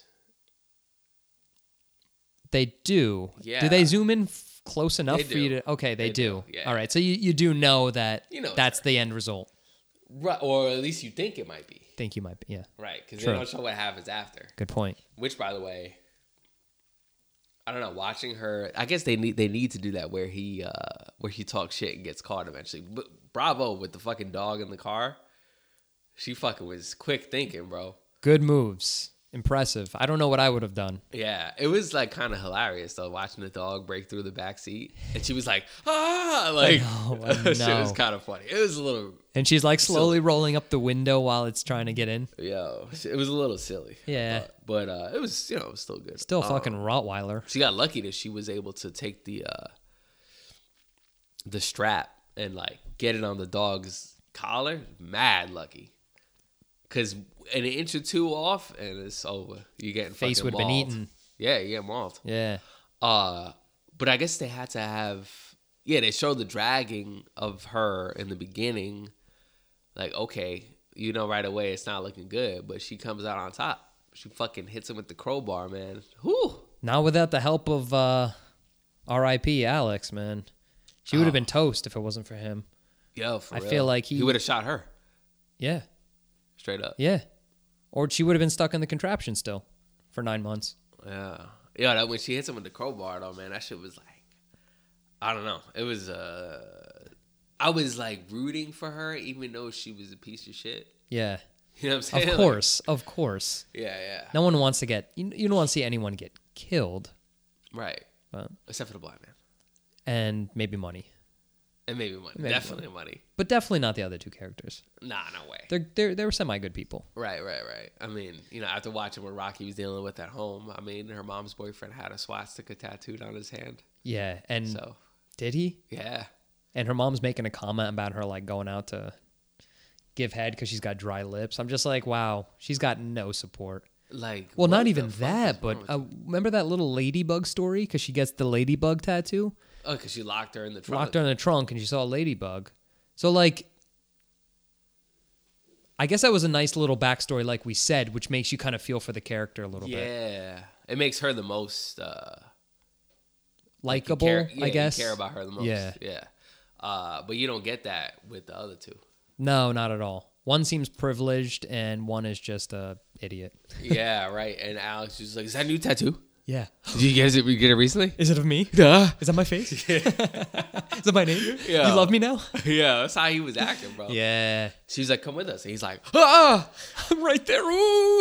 They do. Yeah. Do they zoom in f- close enough They for you do. to? Okay, they, They do. do, yeah. All right. So you, you do know that You know it's that's her. the end result. Right, or at least you think it might be. Think you might be. Yeah. Right, because they True. don't show what happens after. Good point. Which, by the way, I don't know. Watching her, I guess they need they need to do that where he uh, where he talks shit and gets caught eventually. But bravo with the fucking dog in the car. She fucking was quick thinking, bro. Good moves. Impressive. I don't know what I would have done. Yeah, it was like kind of hilarious though, watching the dog break through the back seat, and she was like, "Ah!" Like, know, I shit know. was kind of funny. It was a little, And she's like slowly rolling up the window while it's trying to get in. yo, it was a little silly. Yeah. but, but uh, it was, you know, it was still good. Still Um, fucking Rottweiler. She got lucky that she was able to take the uh, the strap and like get it on the dog's collar. Mad lucky, because an inch or two off and it's over. You getting Face fucking would have been mauled. eaten. Yeah, you get mauled. Yeah. Uh, but I guess they had to have. Yeah, they showed the dragging of her in the beginning. Like, okay, you know right away it's not looking good, but she comes out on top. She fucking hits him with the crowbar, man. Whew. Not without the help of uh, R I P Alex, man. She would have been toast if it wasn't for him. Yo, for I real. feel like he- he would have shot her Yeah. straight up. Yeah. Or she would have been stuck in the contraption still for nine months. Yeah, yeah. That when she hits him with the crowbar, though, man, that shit was like, I don't know. It was. Uh, I was like rooting for her, even though she was a piece of shit. Yeah. You know what I'm saying? Of course, like, of course. Yeah, yeah. No one wants to get, you, you don't want to see anyone get killed. Right. But, Except for the blind man. and maybe money. And maybe money. Maybe Definitely money. But definitely not the other two characters. Nah, no way. They're, they're, they were semi-good people. Right, right, right. I mean, you know, after watching what Rocky was dealing with at home, I mean, her mom's boyfriend had a swastika tattooed on his hand. Yeah, and So, did he? yeah. And her mom's making a comment about her, like, going out to give head because she's got dry lips. I'm just like, wow, she's got no support. Like, Well, what not the even fuck that, is wrong but with uh, you? remember that little ladybug story? Because she gets the ladybug tattoo? Oh, because she locked her in the trunk. Locked her in the trunk and she saw a ladybug. So, like, I guess that was a nice little backstory, like we said, which makes you kind of feel for the character a little bit. Yeah. It makes her the most, uh, like you Likeable, care- yeah, I guess. You care about her the most. Yeah. Yeah. Uh, but you don't get that with the other two. No, not at all. One seems privileged and one is just a idiot. Yeah, right. And Alex was like, "Is that a new tattoo? Yeah. Did you get it? You get it recently?" Is it of me? Duh. Is that my face? Is that my name? Yeah. You love me now? Yeah, that's how he was acting, bro. Yeah. She's like, "Come with us," and he's like, "Ah, I'm right there. Ooh.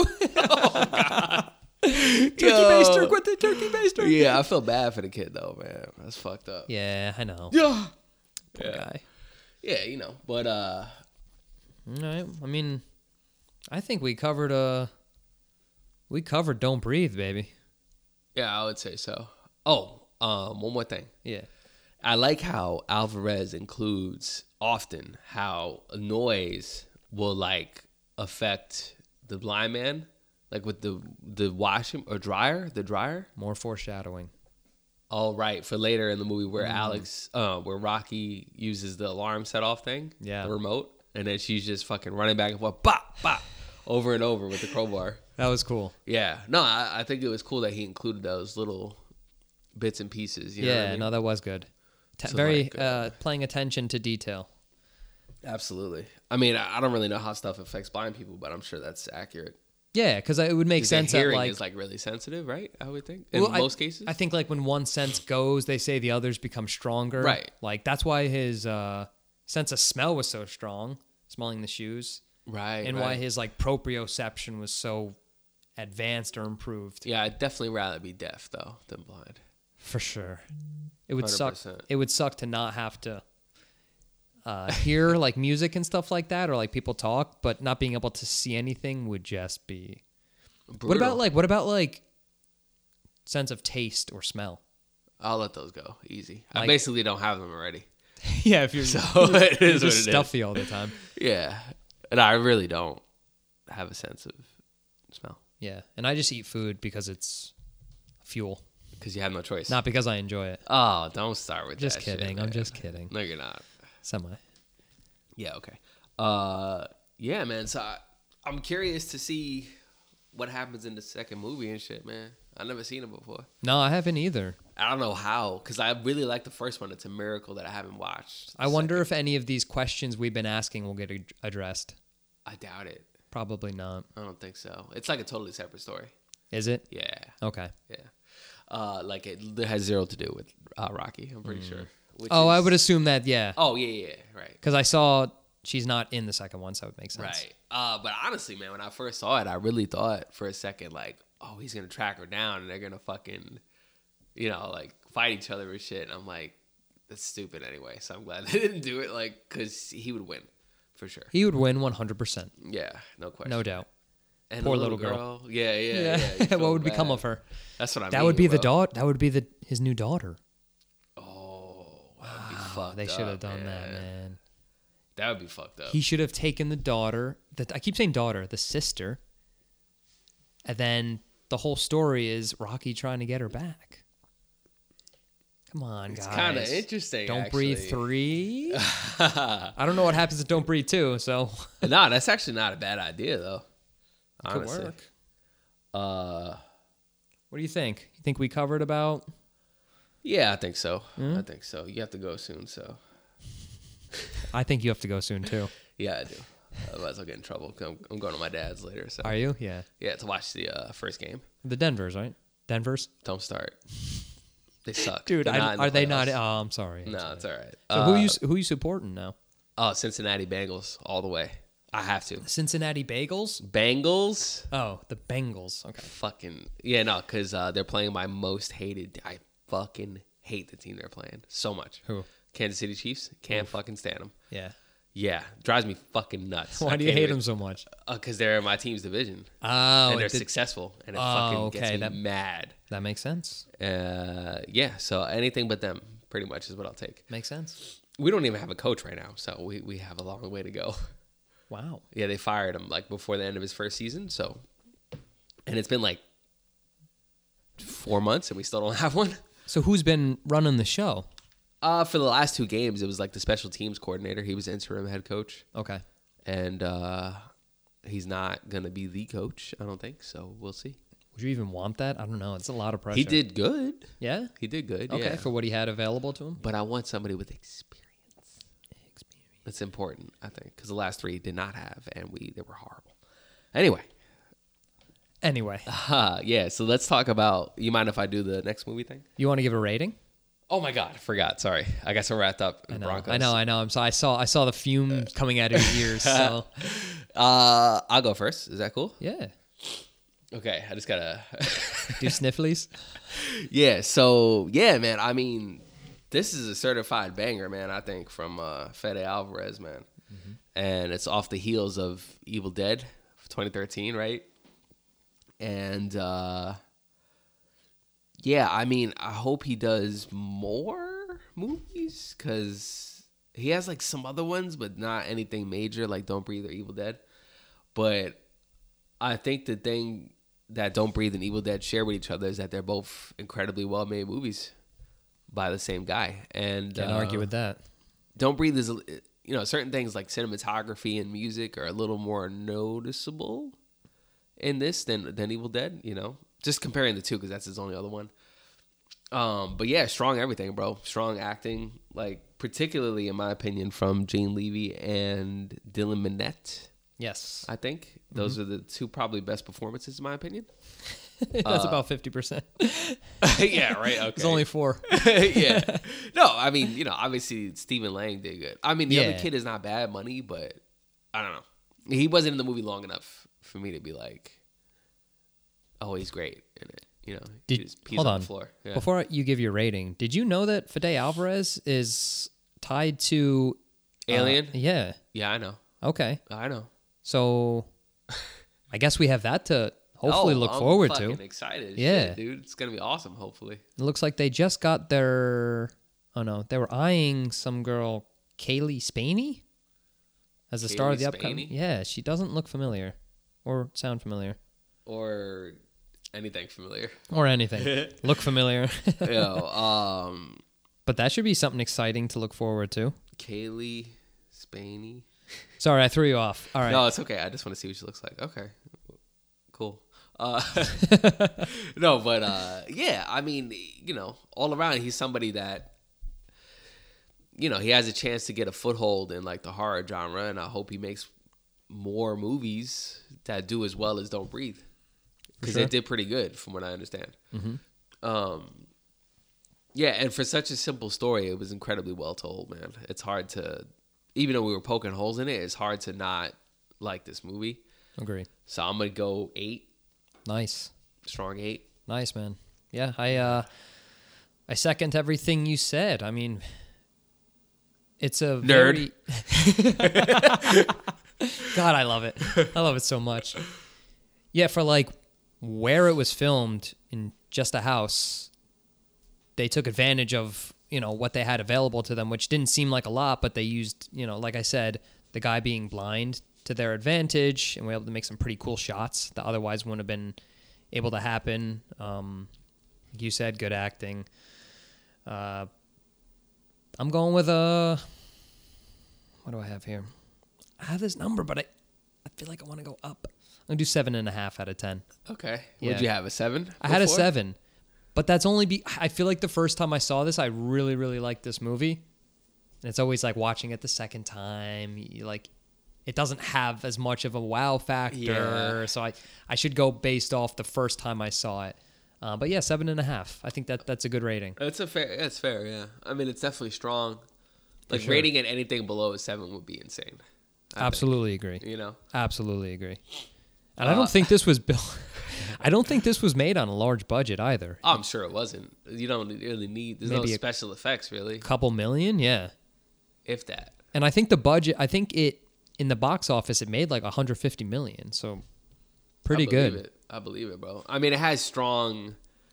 Turkey Yo. baster. Quit the turkey baster. yeah." I feel bad for the kid though, man. That's fucked up. Yeah, I know. Yeah. Poor Yeah. guy. Yeah, you know, but uh, All right. I mean, I think we covered uh we covered Don't Breathe, baby. yeah, I would say so. Oh, um, one more thing. Yeah. I like how Alvarez includes often how a noise will like affect the blind man, like with the the washing or dryer, the dryer. More foreshadowing. All right, for later in the movie where Alex, uh, where Rocky uses the alarm set off thing, Yeah. the remote, and then she's just fucking running back and forth, bop, bop, over and over with the crowbar. That was cool. Yeah, no, I, I think it was cool that he included those little bits and pieces. You know yeah, what I mean? no, that was good. T- So, very like, uh, uh, playing attention to detail. Absolutely. I mean, I I don't really know how stuff affects blind people, but I'm sure that's accurate. Yeah, because it would make 'Cause their sense that hearing like, is like really sensitive, right? I would think in well, I- most cases. I think like when one sense goes, they say the others become stronger. Right. Like that's why his uh, sense of smell was so strong, smelling the shoes, right. and right. why his like proprioception was so advanced or improved. Yeah, I'd definitely rather be deaf though than blind. For sure. It would one hundred suck. percent. It would suck to not have to uh, hear like music and stuff like that, or like people talk, but not being able to see anything would just be. Brutal. What about like what about like sense of taste or smell? I'll let those go easy. I Like- basically don't have them already. Yeah, if you're So it you're is what it just is. stuffy all the time. Yeah, and I really don't have a sense of smell Yeah, and I just eat food because it's fuel, because you have no choice. not because I enjoy it. Oh, don't start with Just that shit, kidding. I'm man. just kidding. No, you're not. Semi. Yeah. Okay. Uh, yeah, man. So I, I'm curious to see what happens in the second movie and shit, man. I've never seen it before. No, I haven't either. I don't know how, because I really like the first one. It's a miracle that I haven't watched. the I wonder second. if any of these questions we've been asking will get ad- addressed. I doubt it. Probably not. I don't think so. It's like a totally separate story. Is it? Yeah. Okay. Yeah. Uh, like it, it has zero to do with uh, Rocky. I'm pretty sure. Which Oh, I is- would assume that, yeah. Oh yeah, yeah, right, Because I saw she's not in the second one, so it makes sense. right. Uh, but honestly, man, when I first saw it, I really thought for a second, like, oh, he's gonna track her down and they're gonna fucking, you know, like fight each other and shit. And I'm like, that's stupid anyway. So I'm glad they didn't do it, like, because he would win for sure. He would win one hundred percent. Yeah, no question. No doubt. And Poor the little girl. Yeah, yeah, yeah. you what feel would become bad. of her? That's what I mean. That would be the bro. daughter. That would be the his new daughter. Oh, that would be Oh, fucked they should have up, done that, man. That would be fucked up. He should have taken the daughter. The, I keep saying daughter, the sister. And then the whole story is Rocky trying to get her back. Come on, It's guys. kind of interesting. Don't actually. Breathe three. I don't know what happens at Don't Breathe two, so No, that's actually not a bad idea though. it could Honestly. work. Uh, What do you think? You think we covered about? yeah, I think so. Hmm? I think so. You have to go soon, so I think you have to go soon too. yeah, I do. Otherwise, I'll get in trouble. 'Cause I'm, I'm going to my dad's later. So Are you? Yeah. yeah, to watch the uh, first game. The Denvers, right? Denvers. Don't start. They suck, Dude, They're I, not in the are they not? playoffs. Oh, I'm sorry. I'm No, sorry. it's all right. So uh, who you who you supporting now? Oh, Cincinnati Bengals all the way. I have to. Cincinnati Bagels. Bengals. Oh, the Bengals. Okay. Fucking yeah, no, because uh, they're playing my most hated. I fucking hate the team they're playing so much. Who? Kansas City Chiefs. Can't fucking stand them. Yeah. Yeah, drives me fucking nuts. Why do you hate them so much? Because they're my team's division Oh, and they're it did- successful, and it Oh, fucking okay, gets me that- mad. that makes sense. Uh, yeah, so anything but them, pretty much, is what I'll take. Makes sense. We don't even have a coach right now, so we, we have a long way to go. Wow. Yeah, they fired him like before the end of his first season, so and it's been like four months and we still don't have one. So who's been running the show? Uh, for the last two games, it was like the special teams coordinator. He was interim head coach, Okay. and uh, he's not gonna be the coach, I don't think. So we'll see. Would you even want that? I don't know. It's a lot of pressure. He did good. Yeah. He did good. Okay. Yeah. For what he had available to him. But I want somebody with experience. It's important, I think, because the last three did not have, and we they were horrible. Anyway, Anyway, uh, yeah. So let's talk about. You mind if I do the next movie thing? you want to give a rating? Oh my God, I forgot. Sorry, I got so wrapped up in I know. Broncos. I know. I know. I'm sorry. I saw. I saw the fumes coming out of your ears. So Uh, I'll go first. Is that cool? yeah. Okay, I just gotta. Do snifflies. Yeah. So yeah, man. I mean, this is a certified banger, man. I think from uh, Fede Alvarez, man, Mm-hmm. and it's off the heels of Evil Dead, twenty thirteen, right? And uh, yeah, I mean, I hope he does more movies because he has like some other ones, but not anything major like Don't Breathe or Evil Dead. But I think the thing that Don't Breathe and Evil Dead share with each other is that they're both incredibly well made movies by the same guy. And Can't uh, argue with that. Don't Breathe is, you know, certain things like cinematography and music are a little more noticeable in this than than Evil Dead, you know, just comparing the two because that's his only other one. Um, but yeah, strong everything, bro. Strong acting, like particularly in my opinion from Gene Levy and Dylan Minnette. Yes. I think those are the two probably best performances in my opinion. That's about fifty percent. Yeah, right. Okay. It's only four. Yeah. No, I mean, you know, obviously Stephen Lang did good. I mean, the Yeah. other kid is not bad money, but I don't know. He wasn't in the movie long enough for me to be like, oh, he's great in it. You know, Did- he just pees hold on, on. the floor. Yeah. Before you give your rating, did you know that Fede Alvarez is tied to uh, Alien? yeah. Yeah, I know. Okay. I know. So I guess we have that to hopefully Oh, look I'm forward to. fucking excited. as Yeah. shit, dude. It's going to be awesome, hopefully. It looks like they just got their. Oh no, they were eyeing some girl, Kaylee Spaney, as the star of Kaylee the upcoming. Spaney? Yeah, she doesn't look familiar, or sound familiar, Or anything familiar. or anything. Look familiar. Yo, um, But that should be something exciting to look forward to. Kaylee Spaney. Sorry, I threw you off. All right. No, it's okay. I just want to see what she looks like. Okay, cool. Uh, no, but uh, yeah, I mean, you know, all around, he's somebody that, you know, he has a chance to get a foothold in like the horror genre, and I hope he makes more movies that do as well as Don't Breathe, because sure. they did pretty good from what I understand. Um, yeah, and for such a simple story, it was incredibly well told, man. It's hard to, even though we were poking holes in it, it's hard to not like this movie. Agree. So I'm gonna go eight, Nice. strong eight. Nice, man. Yeah, I uh I second everything you said. I mean, it's a Nerd. very God, I love it. I love it so much. Yeah, for like where it was filmed in just a house, they took advantage of, you know, what they had available to them, which didn't seem like a lot, but they used, you know, like I said, the guy being blind to their advantage, and we're able to make some pretty cool shots that otherwise wouldn't have been able to happen. Um, like you said, good acting. Uh, I'm going with a. What do I have here? I have this number, but I, I feel like I want to go up. I'm gonna do seven and a half out of ten. Okay. Yeah. What'd you have? A seven? I had a before? seven, but that's only be. I feel like the first time I saw this, I really, really liked this movie, and it's always like watching it the second time. You like, it doesn't have as much of a wow factor. Yeah. So I, I should go based off the first time I saw it. Uh, but yeah, seven and a half. I think that that's a good rating. It's a fair. That's fair. Yeah. I mean, it's definitely strong. Like sure. rating it anything below a seven would be insane. I Absolutely agree. think, you know. Absolutely agree. And I Uh, don't think this was built. I don't think this was made on a large budget either. Oh, I'm sure it wasn't. You don't really need. There's no Maybe a- special effects really, Couple million, yeah. if that. And I think the budget. I think it in the box office it made like one hundred fifty million. So pretty I believe good. It. I believe it, bro. I mean, it has strong.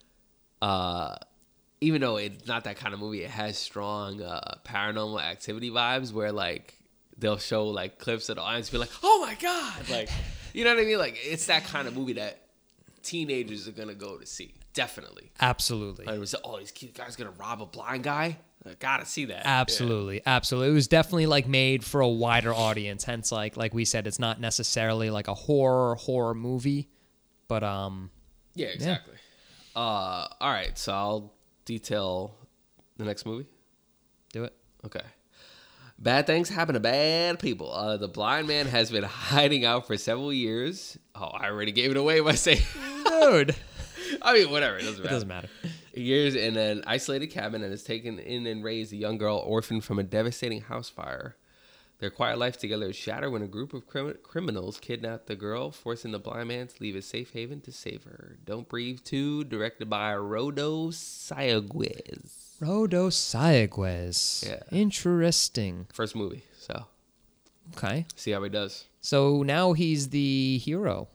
Uh, even though it's not that kind of movie, it has strong uh, paranormal activity vibes where like they'll show like clips of the audience be like, "Oh my god!" Like, you know what I mean? Like it's that kind of movie that teenagers are gonna go to see. Definitely. Absolutely. And it was, oh, these kid- guys gonna rob a blind guy. I gotta see that. Absolutely, absolutely. It was definitely like made for a wider audience. Hence, like like we said, it's not necessarily like a horror horror movie, but um, Yeah, yeah exactly. Uh, all right, so I'll detail the next movie. do it. Okay. Bad things happen to bad people. Uh, the blind man has been hiding out for several years. Oh, I already gave it away by saying, Dude, I mean, whatever. It doesn't it matter. doesn't matter. Years in an isolated cabin and has taken in and raised a young girl orphaned from a devastating house fire. Their quiet life together is shattered when a group of crim- criminals kidnap the girl, forcing the blind man to leave a safe haven to save her. Don't Breathe two, directed by Rodo Sayaguez. Rodo Sayaguez. Yeah. Interesting. First movie, so Okay. see how he does. So now he's the hero.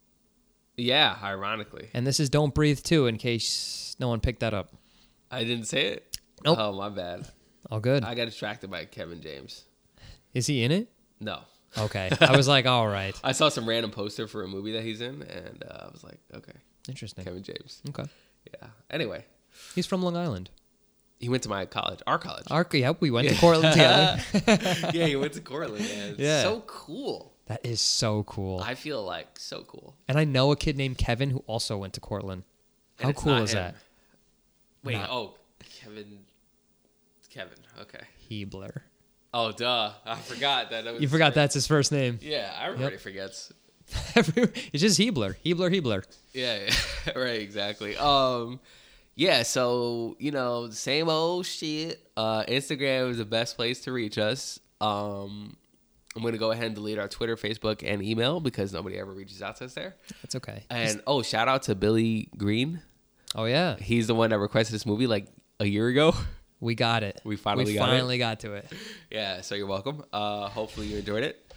Yeah, ironically. And this is Don't Breathe two, in case no one picked that up. I didn't say it? Nope. Oh, my bad. All good. I got distracted by Kevin James. Is he in it? No. Okay. I was like, all right. I saw some random poster for a movie that he's in, and uh, I was like, okay, Interesting. Kevin James. Okay. Yeah. Anyway, He's from Long Island. he went to my college, our college. Our, yep, we went to Cortland together. Yeah, he went to Cortland, man. Yeah. So cool. That is so cool. I feel like so cool. And I know a kid named Kevin who also went to Cortland. And How it's cool not is him. that? Wait, Not- oh, Kevin. Kevin, okay. Hebler. Oh, duh. I forgot that. that was You his forgot first- that's his first name. Yeah, everybody forgets. It's just Hebler. Hebler, Hebler. Yeah, yeah. Right, exactly. Um, yeah, so, you know, same old shit. Uh, Instagram is the best place to reach us. Um, I'm going to go ahead and delete our Twitter, Facebook, and email because nobody ever reaches out to us there. That's okay. And, oh, shout out to Billy Green. Oh, yeah. He's the one that requested this movie like a year ago. We got it. We finally we got it. finally got to it. Yeah, so you're welcome. Uh, hopefully you enjoyed it.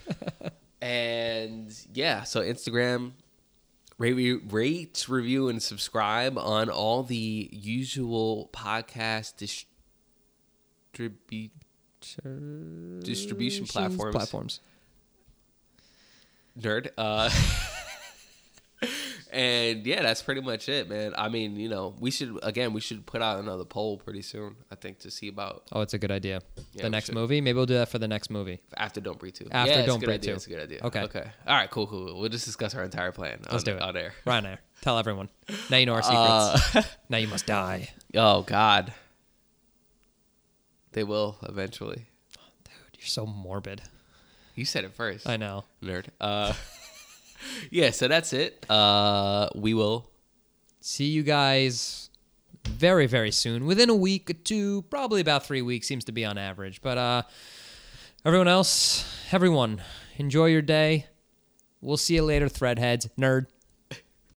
And yeah, so Instagram, rate, re- rate, review, and subscribe on all the usual podcast distribu- distribution platforms. Platforms. Nerd. Uh, and yeah, that's pretty much it, man. I mean, you know, we should, again, we should put out another poll pretty soon, I think, to see about Oh, it's a good idea. Yeah, the we next should. movie? Maybe we'll do that for the next movie. After Don't Breathe two. After yeah, it's Don't a good Breathe idea. two. It's a good idea. Okay. Okay. All right. Cool. Cool. We'll just discuss our entire plan. Let's on, do it. on air. Right now. Tell everyone. Now you know our secrets. Uh, Now you must die. oh God. They will eventually. Dude, you're so morbid. You said it first. I know. Nerd. Uh, yeah. So that's it. Uh, we will. See you guys very, very soon. Within a week or two, probably about three weeks seems to be on average. But uh, everyone else, everyone, enjoy your day. We'll see you later, Threadheads. Nerd.